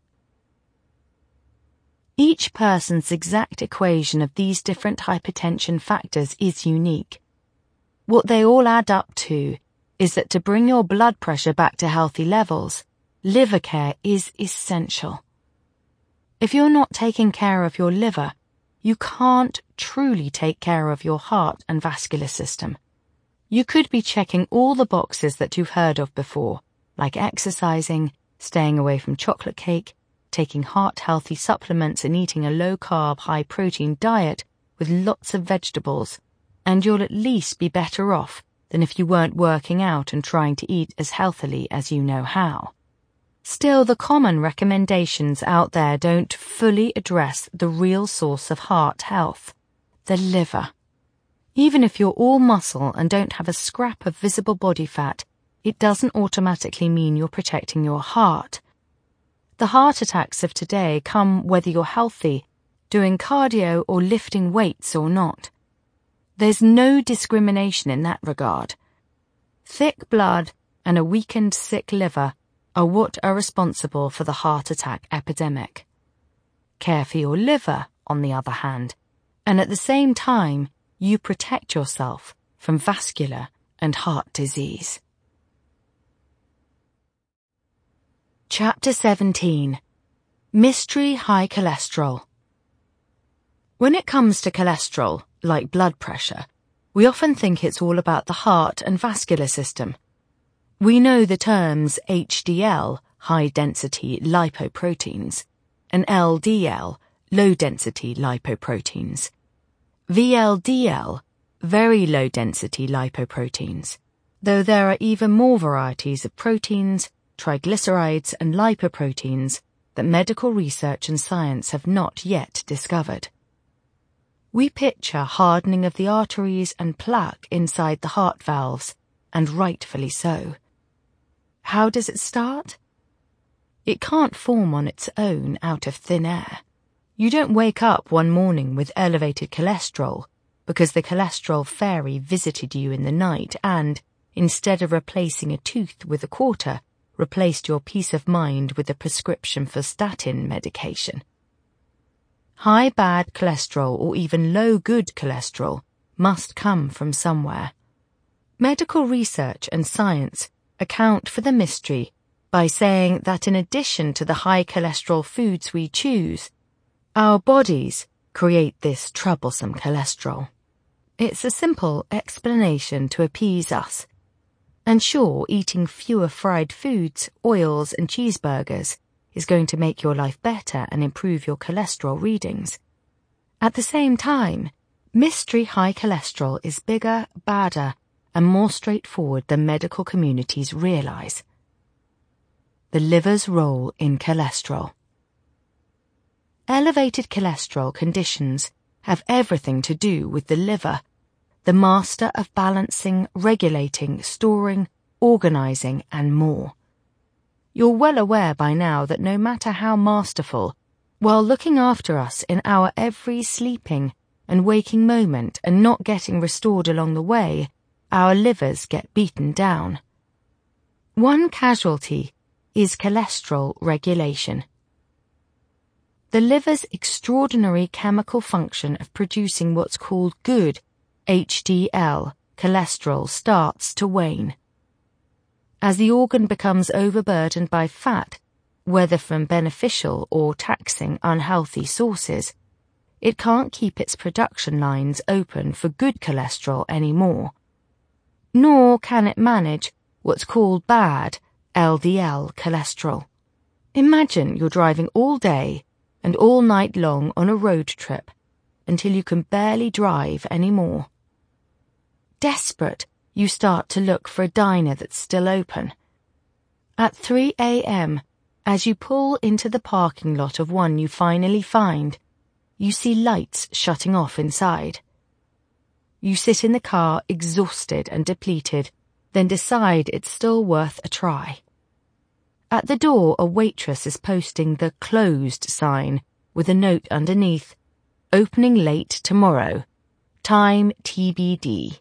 Each person's exact equation of these different hypertension factors is unique. What they all add up to is that to bring your blood pressure back to healthy levels, liver care is essential. If you're not taking care of your liver, you can't truly take care of your heart and vascular system. You could be checking all the boxes that you've heard of before, like exercising, staying away from chocolate cake, taking heart-healthy supplements and eating a low-carb, high-protein diet with lots of vegetables, and you'll at least be better off than if you weren't working out and trying to eat as healthily as you know how. Still, the common recommendations out there don't fully address the real source of heart health, the liver. Even if you're all muscle and don't have a scrap of visible body fat, it doesn't automatically mean you're protecting your heart. The heart attacks of today come whether you're healthy, doing cardio or lifting weights or not. There's no discrimination in that regard. Thick blood and a weakened, sick liver are what are responsible for the heart attack epidemic. Care for your liver, on the other hand, and at the same time, you protect yourself from vascular and heart disease. Chapter seventeen. Mystery High Cholesterol. When it comes to cholesterol, like blood pressure, We often think it's all about the heart and vascular system. We know the terms H D L, high-density lipoproteins, and L D L, low-density lipoproteins, V L D L, very low-density lipoproteins, though there are even more varieties of proteins, triglycerides and lipoproteins that medical research and science have not yet discovered. We picture hardening of the arteries and plaque inside the heart valves, and rightfully so. How does it start? It can't form on its own out of thin air. You don't wake up one morning with elevated cholesterol because the cholesterol fairy visited you in the night and, instead of replacing a tooth with a quarter, replaced your peace of mind with a prescription for statin medication. High bad cholesterol or even low good cholesterol must come from somewhere. Medical research and science account for the mystery by saying that in addition to the high cholesterol foods we choose, our bodies create this troublesome cholesterol. It's a simple explanation to appease us. And sure, eating fewer fried foods, oils and cheeseburgers is going to make your life better and improve your cholesterol readings. At the same time, mystery high cholesterol is bigger, badder, and more straightforward than medical communities realize. The liver's role in cholesterol. Elevated cholesterol conditions have everything to do with the liver, the master of balancing, regulating, storing, organizing, and more. You're well aware by now that no matter how masterful, while looking after us in our every sleeping and waking moment and not getting restored along the way, our livers get beaten down. One casualty is cholesterol regulation. The liver's extraordinary chemical function of producing what's called good H D L cholesterol starts to wane. As the organ becomes overburdened by fat, whether from beneficial or taxing unhealthy sources, it can't keep its production lines open for good cholesterol anymore. Nor can it manage what's called bad L D L cholesterol. Imagine you're driving all day and all night long on a road trip until you can barely drive anymore. Desperate, you start to look for a diner that's still open. At three a m, as you pull into the parking lot of one you finally find, you see lights shutting off inside. You sit in the car exhausted and depleted, then decide it's still worth a try. At the door, a waitress is posting the closed sign with a note underneath, opening late tomorrow, time T B D.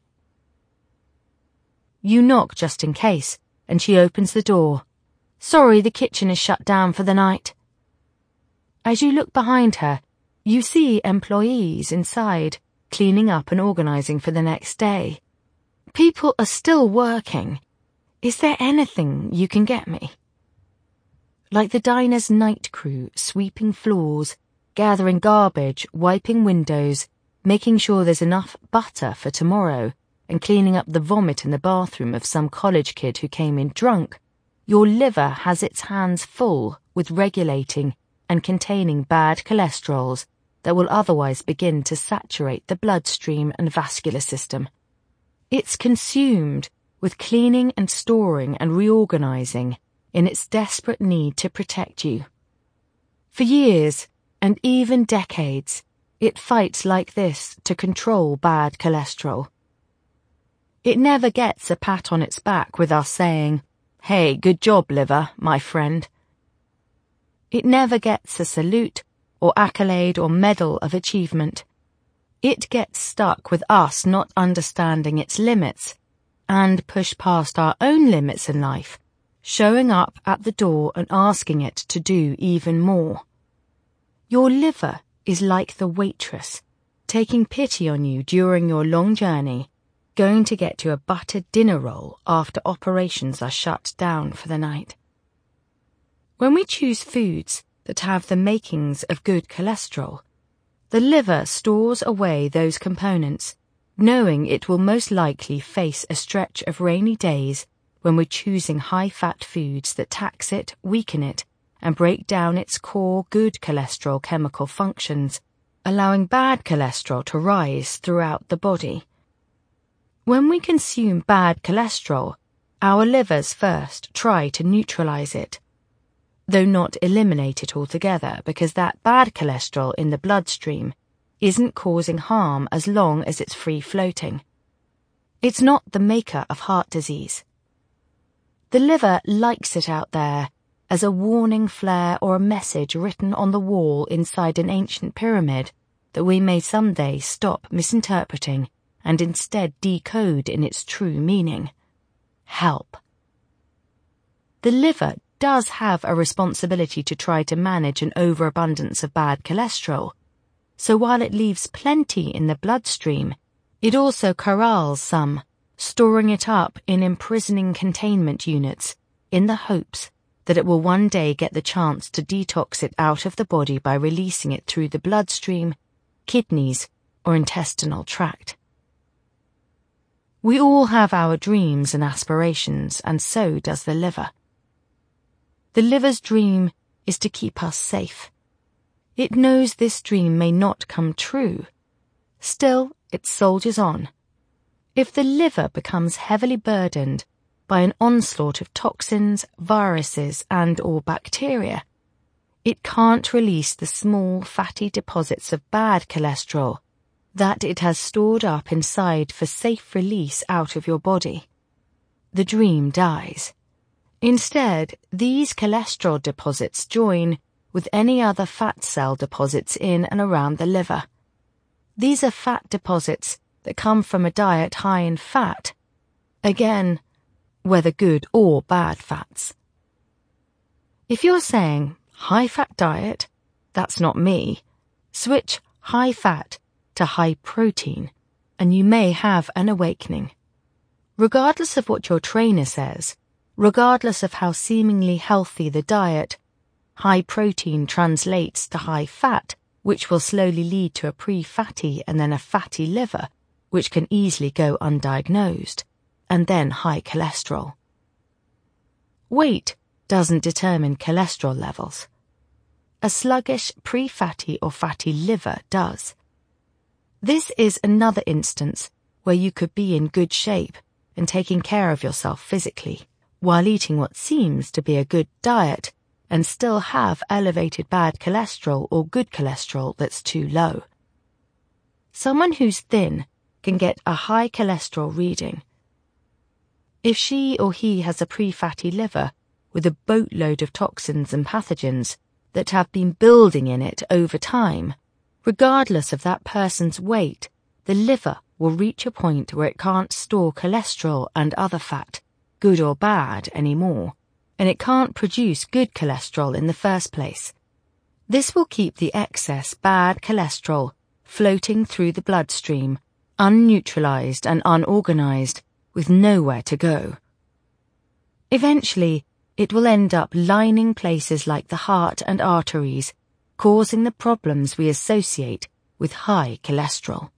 You knock just in case, and she opens the door. Sorry, the kitchen is shut down for the night. As you look behind her, you see employees inside, cleaning up and organizing for the next day. People are still working. Is there anything you can get me? Like the diner's night crew, sweeping floors, gathering garbage, wiping windows, making sure there's enough butter for tomorrow, and cleaning up the vomit in the bathroom of some college kid who came in drunk, your liver has its hands full with regulating and containing bad cholesterols that will otherwise begin to saturate the bloodstream and vascular system. It's consumed with cleaning and storing and reorganizing in its desperate need to protect you. For years, and even decades, it fights like this to control bad cholesterol. It never gets a pat on its back with us saying, "Hey, good job, liver, my friend." It never gets a salute or accolade or medal of achievement. It gets stuck with us not understanding its limits and push past our own limits in life, showing up at the door and asking it to do even more. Your liver is like the waitress, taking pity on you during your long journey, going to get you a buttered dinner roll after operations are shut down for the night. When we choose foods that have the makings of good cholesterol, the liver stores away those components, knowing it will most likely face a stretch of rainy days when we're choosing high-fat foods that tax it, weaken it, and break down its core good cholesterol chemical functions, allowing bad cholesterol to rise throughout the body. When we consume bad cholesterol, our livers first try to neutralize it, though not eliminate it altogether, because that bad cholesterol in the bloodstream isn't causing harm as long as it's free-floating. It's not the maker of heart disease. The liver likes it out there as a warning flare or a message written on the wall inside an ancient pyramid that we may someday stop misinterpreting and instead decode in its true meaning. Help. The liver does have a responsibility to try to manage an overabundance of bad cholesterol, so while it leaves plenty in the bloodstream, it also corrals some, storing it up in imprisoning containment units in the hopes that it will one day get the chance to detox it out of the body by releasing it through the bloodstream, kidneys, or intestinal tract. We all have our dreams and aspirations, and so does the liver. The liver's dream is to keep us safe. It knows this dream may not come true. Still, it soldiers on. If the liver becomes heavily burdened by an onslaught of toxins, viruses, and or bacteria, it can't release the small fatty deposits of bad cholesterol that it has stored up inside for safe release out of your body. The dream dies. Instead, these cholesterol deposits join with any other fat cell deposits in and around the liver. These are fat deposits that come from a diet high in fat. Again, whether good or bad fats. If you're saying, high-fat diet, that's not me, switch high-fat to high-protein, and you may have an awakening. Regardless of what your trainer says, regardless of how seemingly healthy the diet, high protein translates to high fat, which will slowly lead to a pre-fatty and then a fatty liver, which can easily go undiagnosed, and then high cholesterol. Weight doesn't determine cholesterol levels. A sluggish pre-fatty or fatty liver does. This is another instance where you could be in good shape and taking care of yourself physically, while eating what seems to be a good diet, and still have elevated bad cholesterol or good cholesterol that's too low. Someone who's thin can get a high cholesterol reading. If she or he has a pre-fatty liver with a boatload of toxins and pathogens that have been building in it over time, regardless of that person's weight, the liver will reach a point where it can't store cholesterol and other fat, good or bad, anymore, and it can't produce good cholesterol in the first place. This will keep the excess bad cholesterol floating through the bloodstream, unneutralized and unorganized, with nowhere to go. Eventually, it will end up lining places like the heart and arteries, causing the problems we associate with high cholesterol.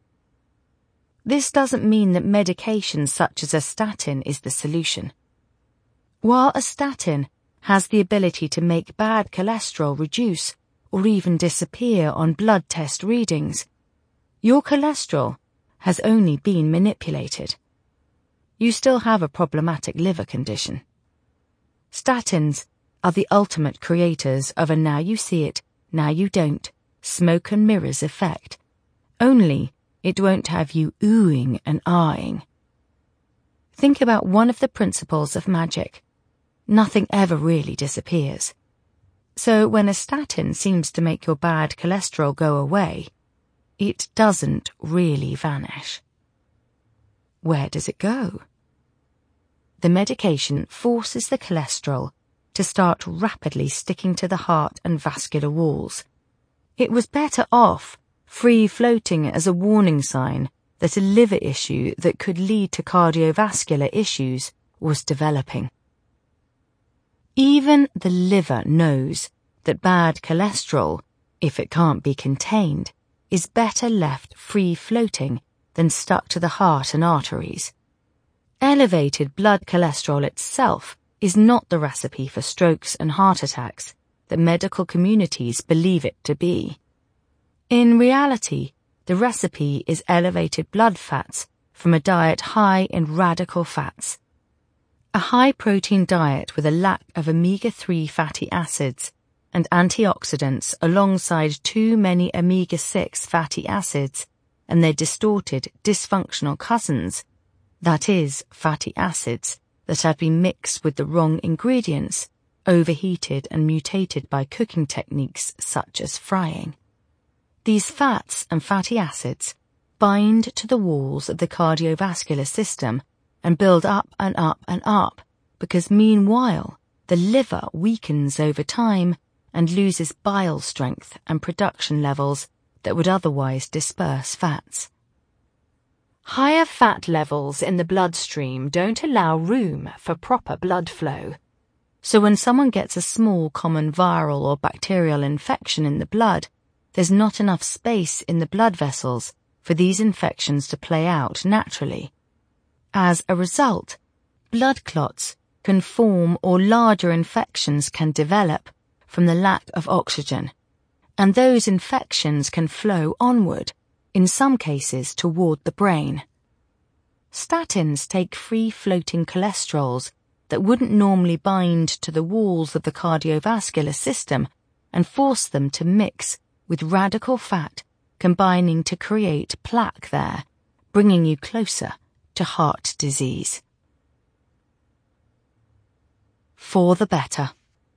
This doesn't mean that medication such as a statin is the solution. While a statin has the ability to make bad cholesterol reduce or even disappear on blood test readings, your cholesterol has only been manipulated. You still have a problematic liver condition. Statins are the ultimate creators of a now you see it, now you don't, smoke and mirrors effect. Only it won't have you oohing and ahhing. Think about one of the principles of magic. Nothing ever really disappears. So when a statin seems to make your bad cholesterol go away, it doesn't really vanish. Where does it go? The medication forces the cholesterol to start rapidly sticking to the heart and vascular walls. It was better off free-floating as a warning sign that a liver issue that could lead to cardiovascular issues was developing. Even the liver knows that bad cholesterol, if it can't be contained, is better left free-floating than stuck to the heart and arteries. Elevated blood cholesterol itself is not the recipe for strokes and heart attacks that medical communities believe it to be. In reality, the recipe is elevated blood fats from a diet high in radical fats. A high-protein diet with a lack of omega three fatty acids and antioxidants alongside too many omega six fatty acids and their distorted, dysfunctional cousins, that is, fatty acids that have been mixed with the wrong ingredients, overheated and mutated by cooking techniques such as frying. These fats and fatty acids bind to the walls of the cardiovascular system and build up and up and up, because meanwhile the liver weakens over time and loses bile strength and production levels that would otherwise disperse fats. Higher fat levels in the bloodstream don't allow room for proper blood flow. So when someone gets a small common viral or bacterial infection in the blood, there's not enough space in the blood vessels for these infections to play out naturally. As a result, blood clots can form or larger infections can develop from the lack of oxygen, and those infections can flow onward, in some cases toward the brain. Statins take free-floating cholesterols that wouldn't normally bind to the walls of the cardiovascular system and force them to mix with radical fat, combining to create plaque there, bringing you closer to heart disease. For the better.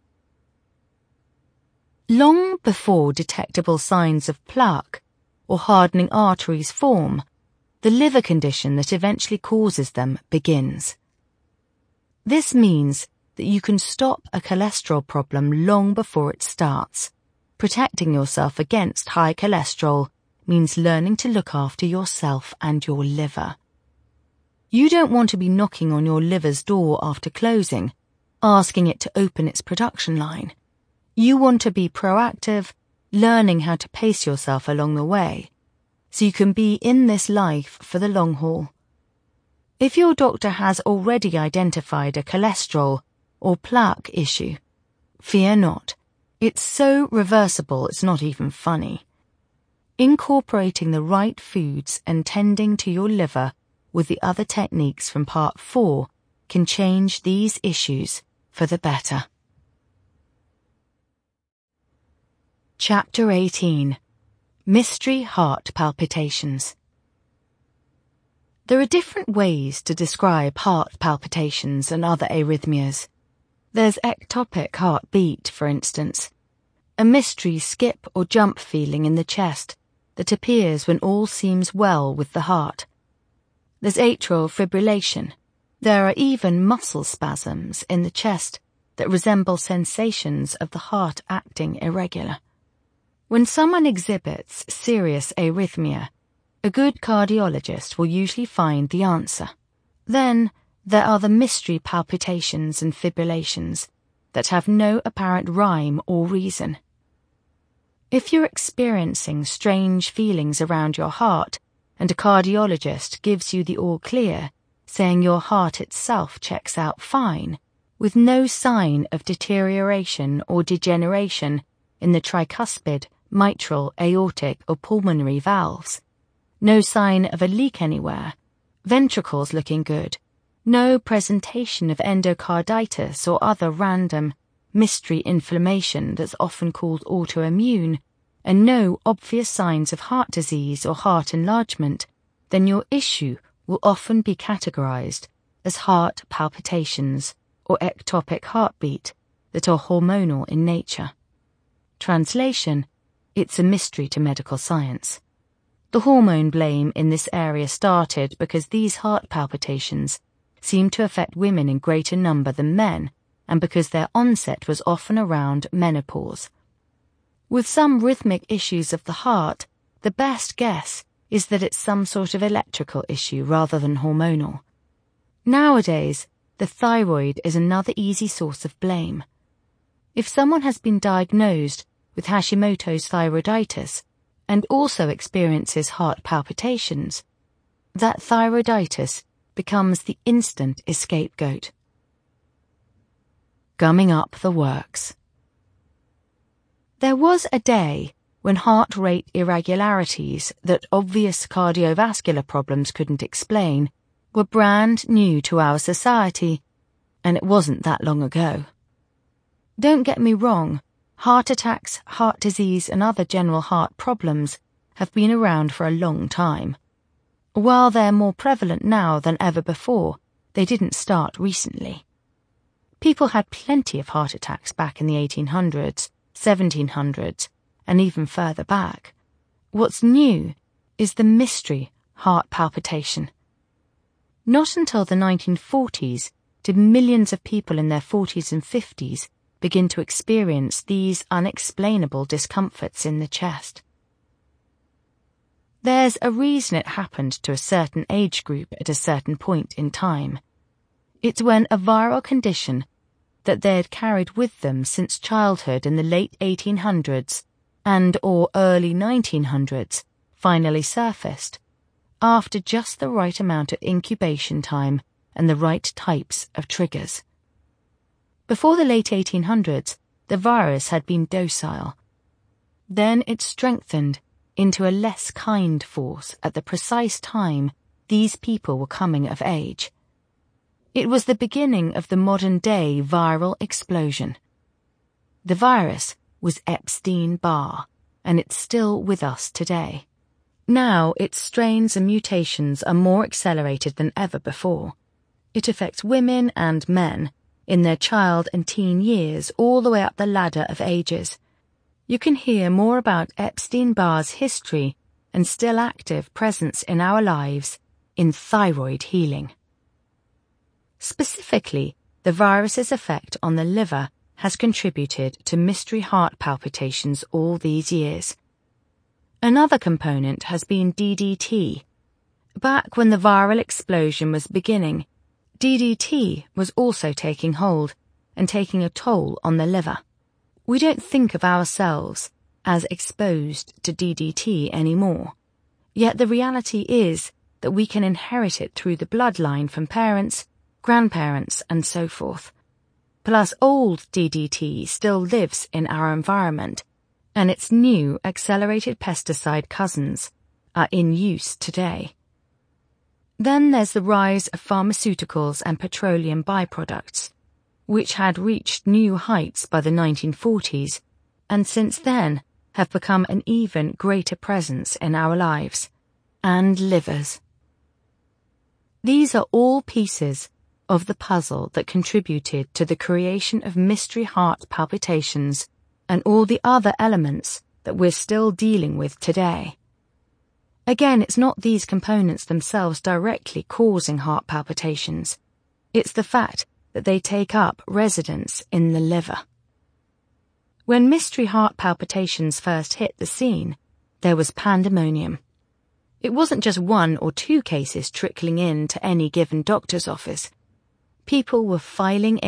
Long before detectable signs of plaque or hardening arteries form, the liver condition that eventually causes them begins. This means that you can stop a cholesterol problem long before it starts. Protecting yourself against high cholesterol means learning to look after yourself and your liver. You don't want to be knocking on your liver's door after closing, asking it to open its production line. You want to be proactive, learning how to pace yourself along the way, so you can be in this life for the long haul. If your doctor has already identified a cholesterol or plaque issue, fear not. It's so reversible it's not even funny. Incorporating the right foods and tending to your liver with the other techniques from part four can change these issues for the better. Chapter eighteen. Mystery Heart Palpitations. There are different ways to describe heart palpitations and other arrhythmias. There's ectopic heartbeat, for instance, a mystery skip or jump feeling in the chest that appears when all seems well with the heart. There's atrial fibrillation. There are even muscle spasms in the chest that resemble sensations of the heart acting irregular. When someone exhibits serious arrhythmia, a good cardiologist will usually find the answer. Then there are the mystery palpitations and fibrillations that have no apparent rhyme or reason. If you're experiencing strange feelings around your heart and a cardiologist gives you the all clear, saying your heart itself checks out fine, with no sign of deterioration or degeneration in the tricuspid, mitral, aortic or pulmonary valves, no sign of a leak anywhere, ventricles looking good, no presentation of endocarditis or other random, mystery inflammation that's often called autoimmune, and no obvious signs of heart disease or heart enlargement, then your issue will often be categorized as heart palpitations or ectopic heartbeat that are hormonal in nature. Translation: it's a mystery to medical science. The hormone blame in this area started because these heart palpitations seem to affect women in greater number than men, and because their onset was often around menopause. With some rhythmic issues of the heart, the best guess is that it's some sort of electrical issue rather than hormonal. Nowadays, the thyroid is another easy source of blame. If someone has been diagnosed with Hashimoto's thyroiditis and also experiences heart palpitations, that thyroiditis becomes the instant scapegoat. Gumming up the works. There was a day when heart rate irregularities that obvious cardiovascular problems couldn't explain were brand new to our society, and it wasn't that long ago. Don't get me wrong, heart attacks, heart disease and other general heart problems have been around for a long time. While they're more prevalent now than ever before, they didn't start recently. People had plenty of heart attacks back in the eighteen hundreds, seventeen hundreds, and even further back. What's new is the mystery heart palpitation. Not until the nineteen forties did millions of people in their forties and fifties begin to experience these unexplainable discomforts in the chest. There's a reason it happened to a certain age group at a certain point in time. It's when a viral condition that they had carried with them since childhood in the late eighteen hundreds and or early nineteen hundreds finally surfaced, after just the right amount of incubation time and the right types of triggers. Before the late eighteen hundreds, the virus had been docile. Then it strengthened into a less kind force at the precise time these people were coming of age. It was the beginning of the modern-day viral explosion. The virus was Epstein-Barr, and it's still with us today. Now its strains and mutations are more accelerated than ever before. It affects women and men in their child and teen years all the way up the ladder of ages. You can hear more about Epstein-Barr's history and still active presence in our lives in Thyroid Healing. Specifically, the virus's effect on the liver has contributed to mystery heart palpitations all these years. Another component has been D D T. Back when the viral explosion was beginning, D D T was also taking hold and taking a toll on the liver. We don't think of ourselves as exposed to D D T anymore, yet the reality is that we can inherit it through the bloodline from parents, grandparents, and so forth. Plus, old D D T still lives in our environment, and its new accelerated pesticide cousins are in use today. Then there's the rise of pharmaceuticals and petroleum byproducts, which had reached new heights by the nineteen forties, and since then have become an even greater presence in our lives, and livers. These are all pieces of the puzzle that contributed to the creation of mystery heart palpitations and all the other elements that we're still dealing with today. Again, it's not these components themselves directly causing heart palpitations. It's the fact that they take up residence in the liver. When mystery heart palpitations first hit the scene, there was pandemonium. It wasn't just one or two cases trickling in to any given doctor's office. People were filing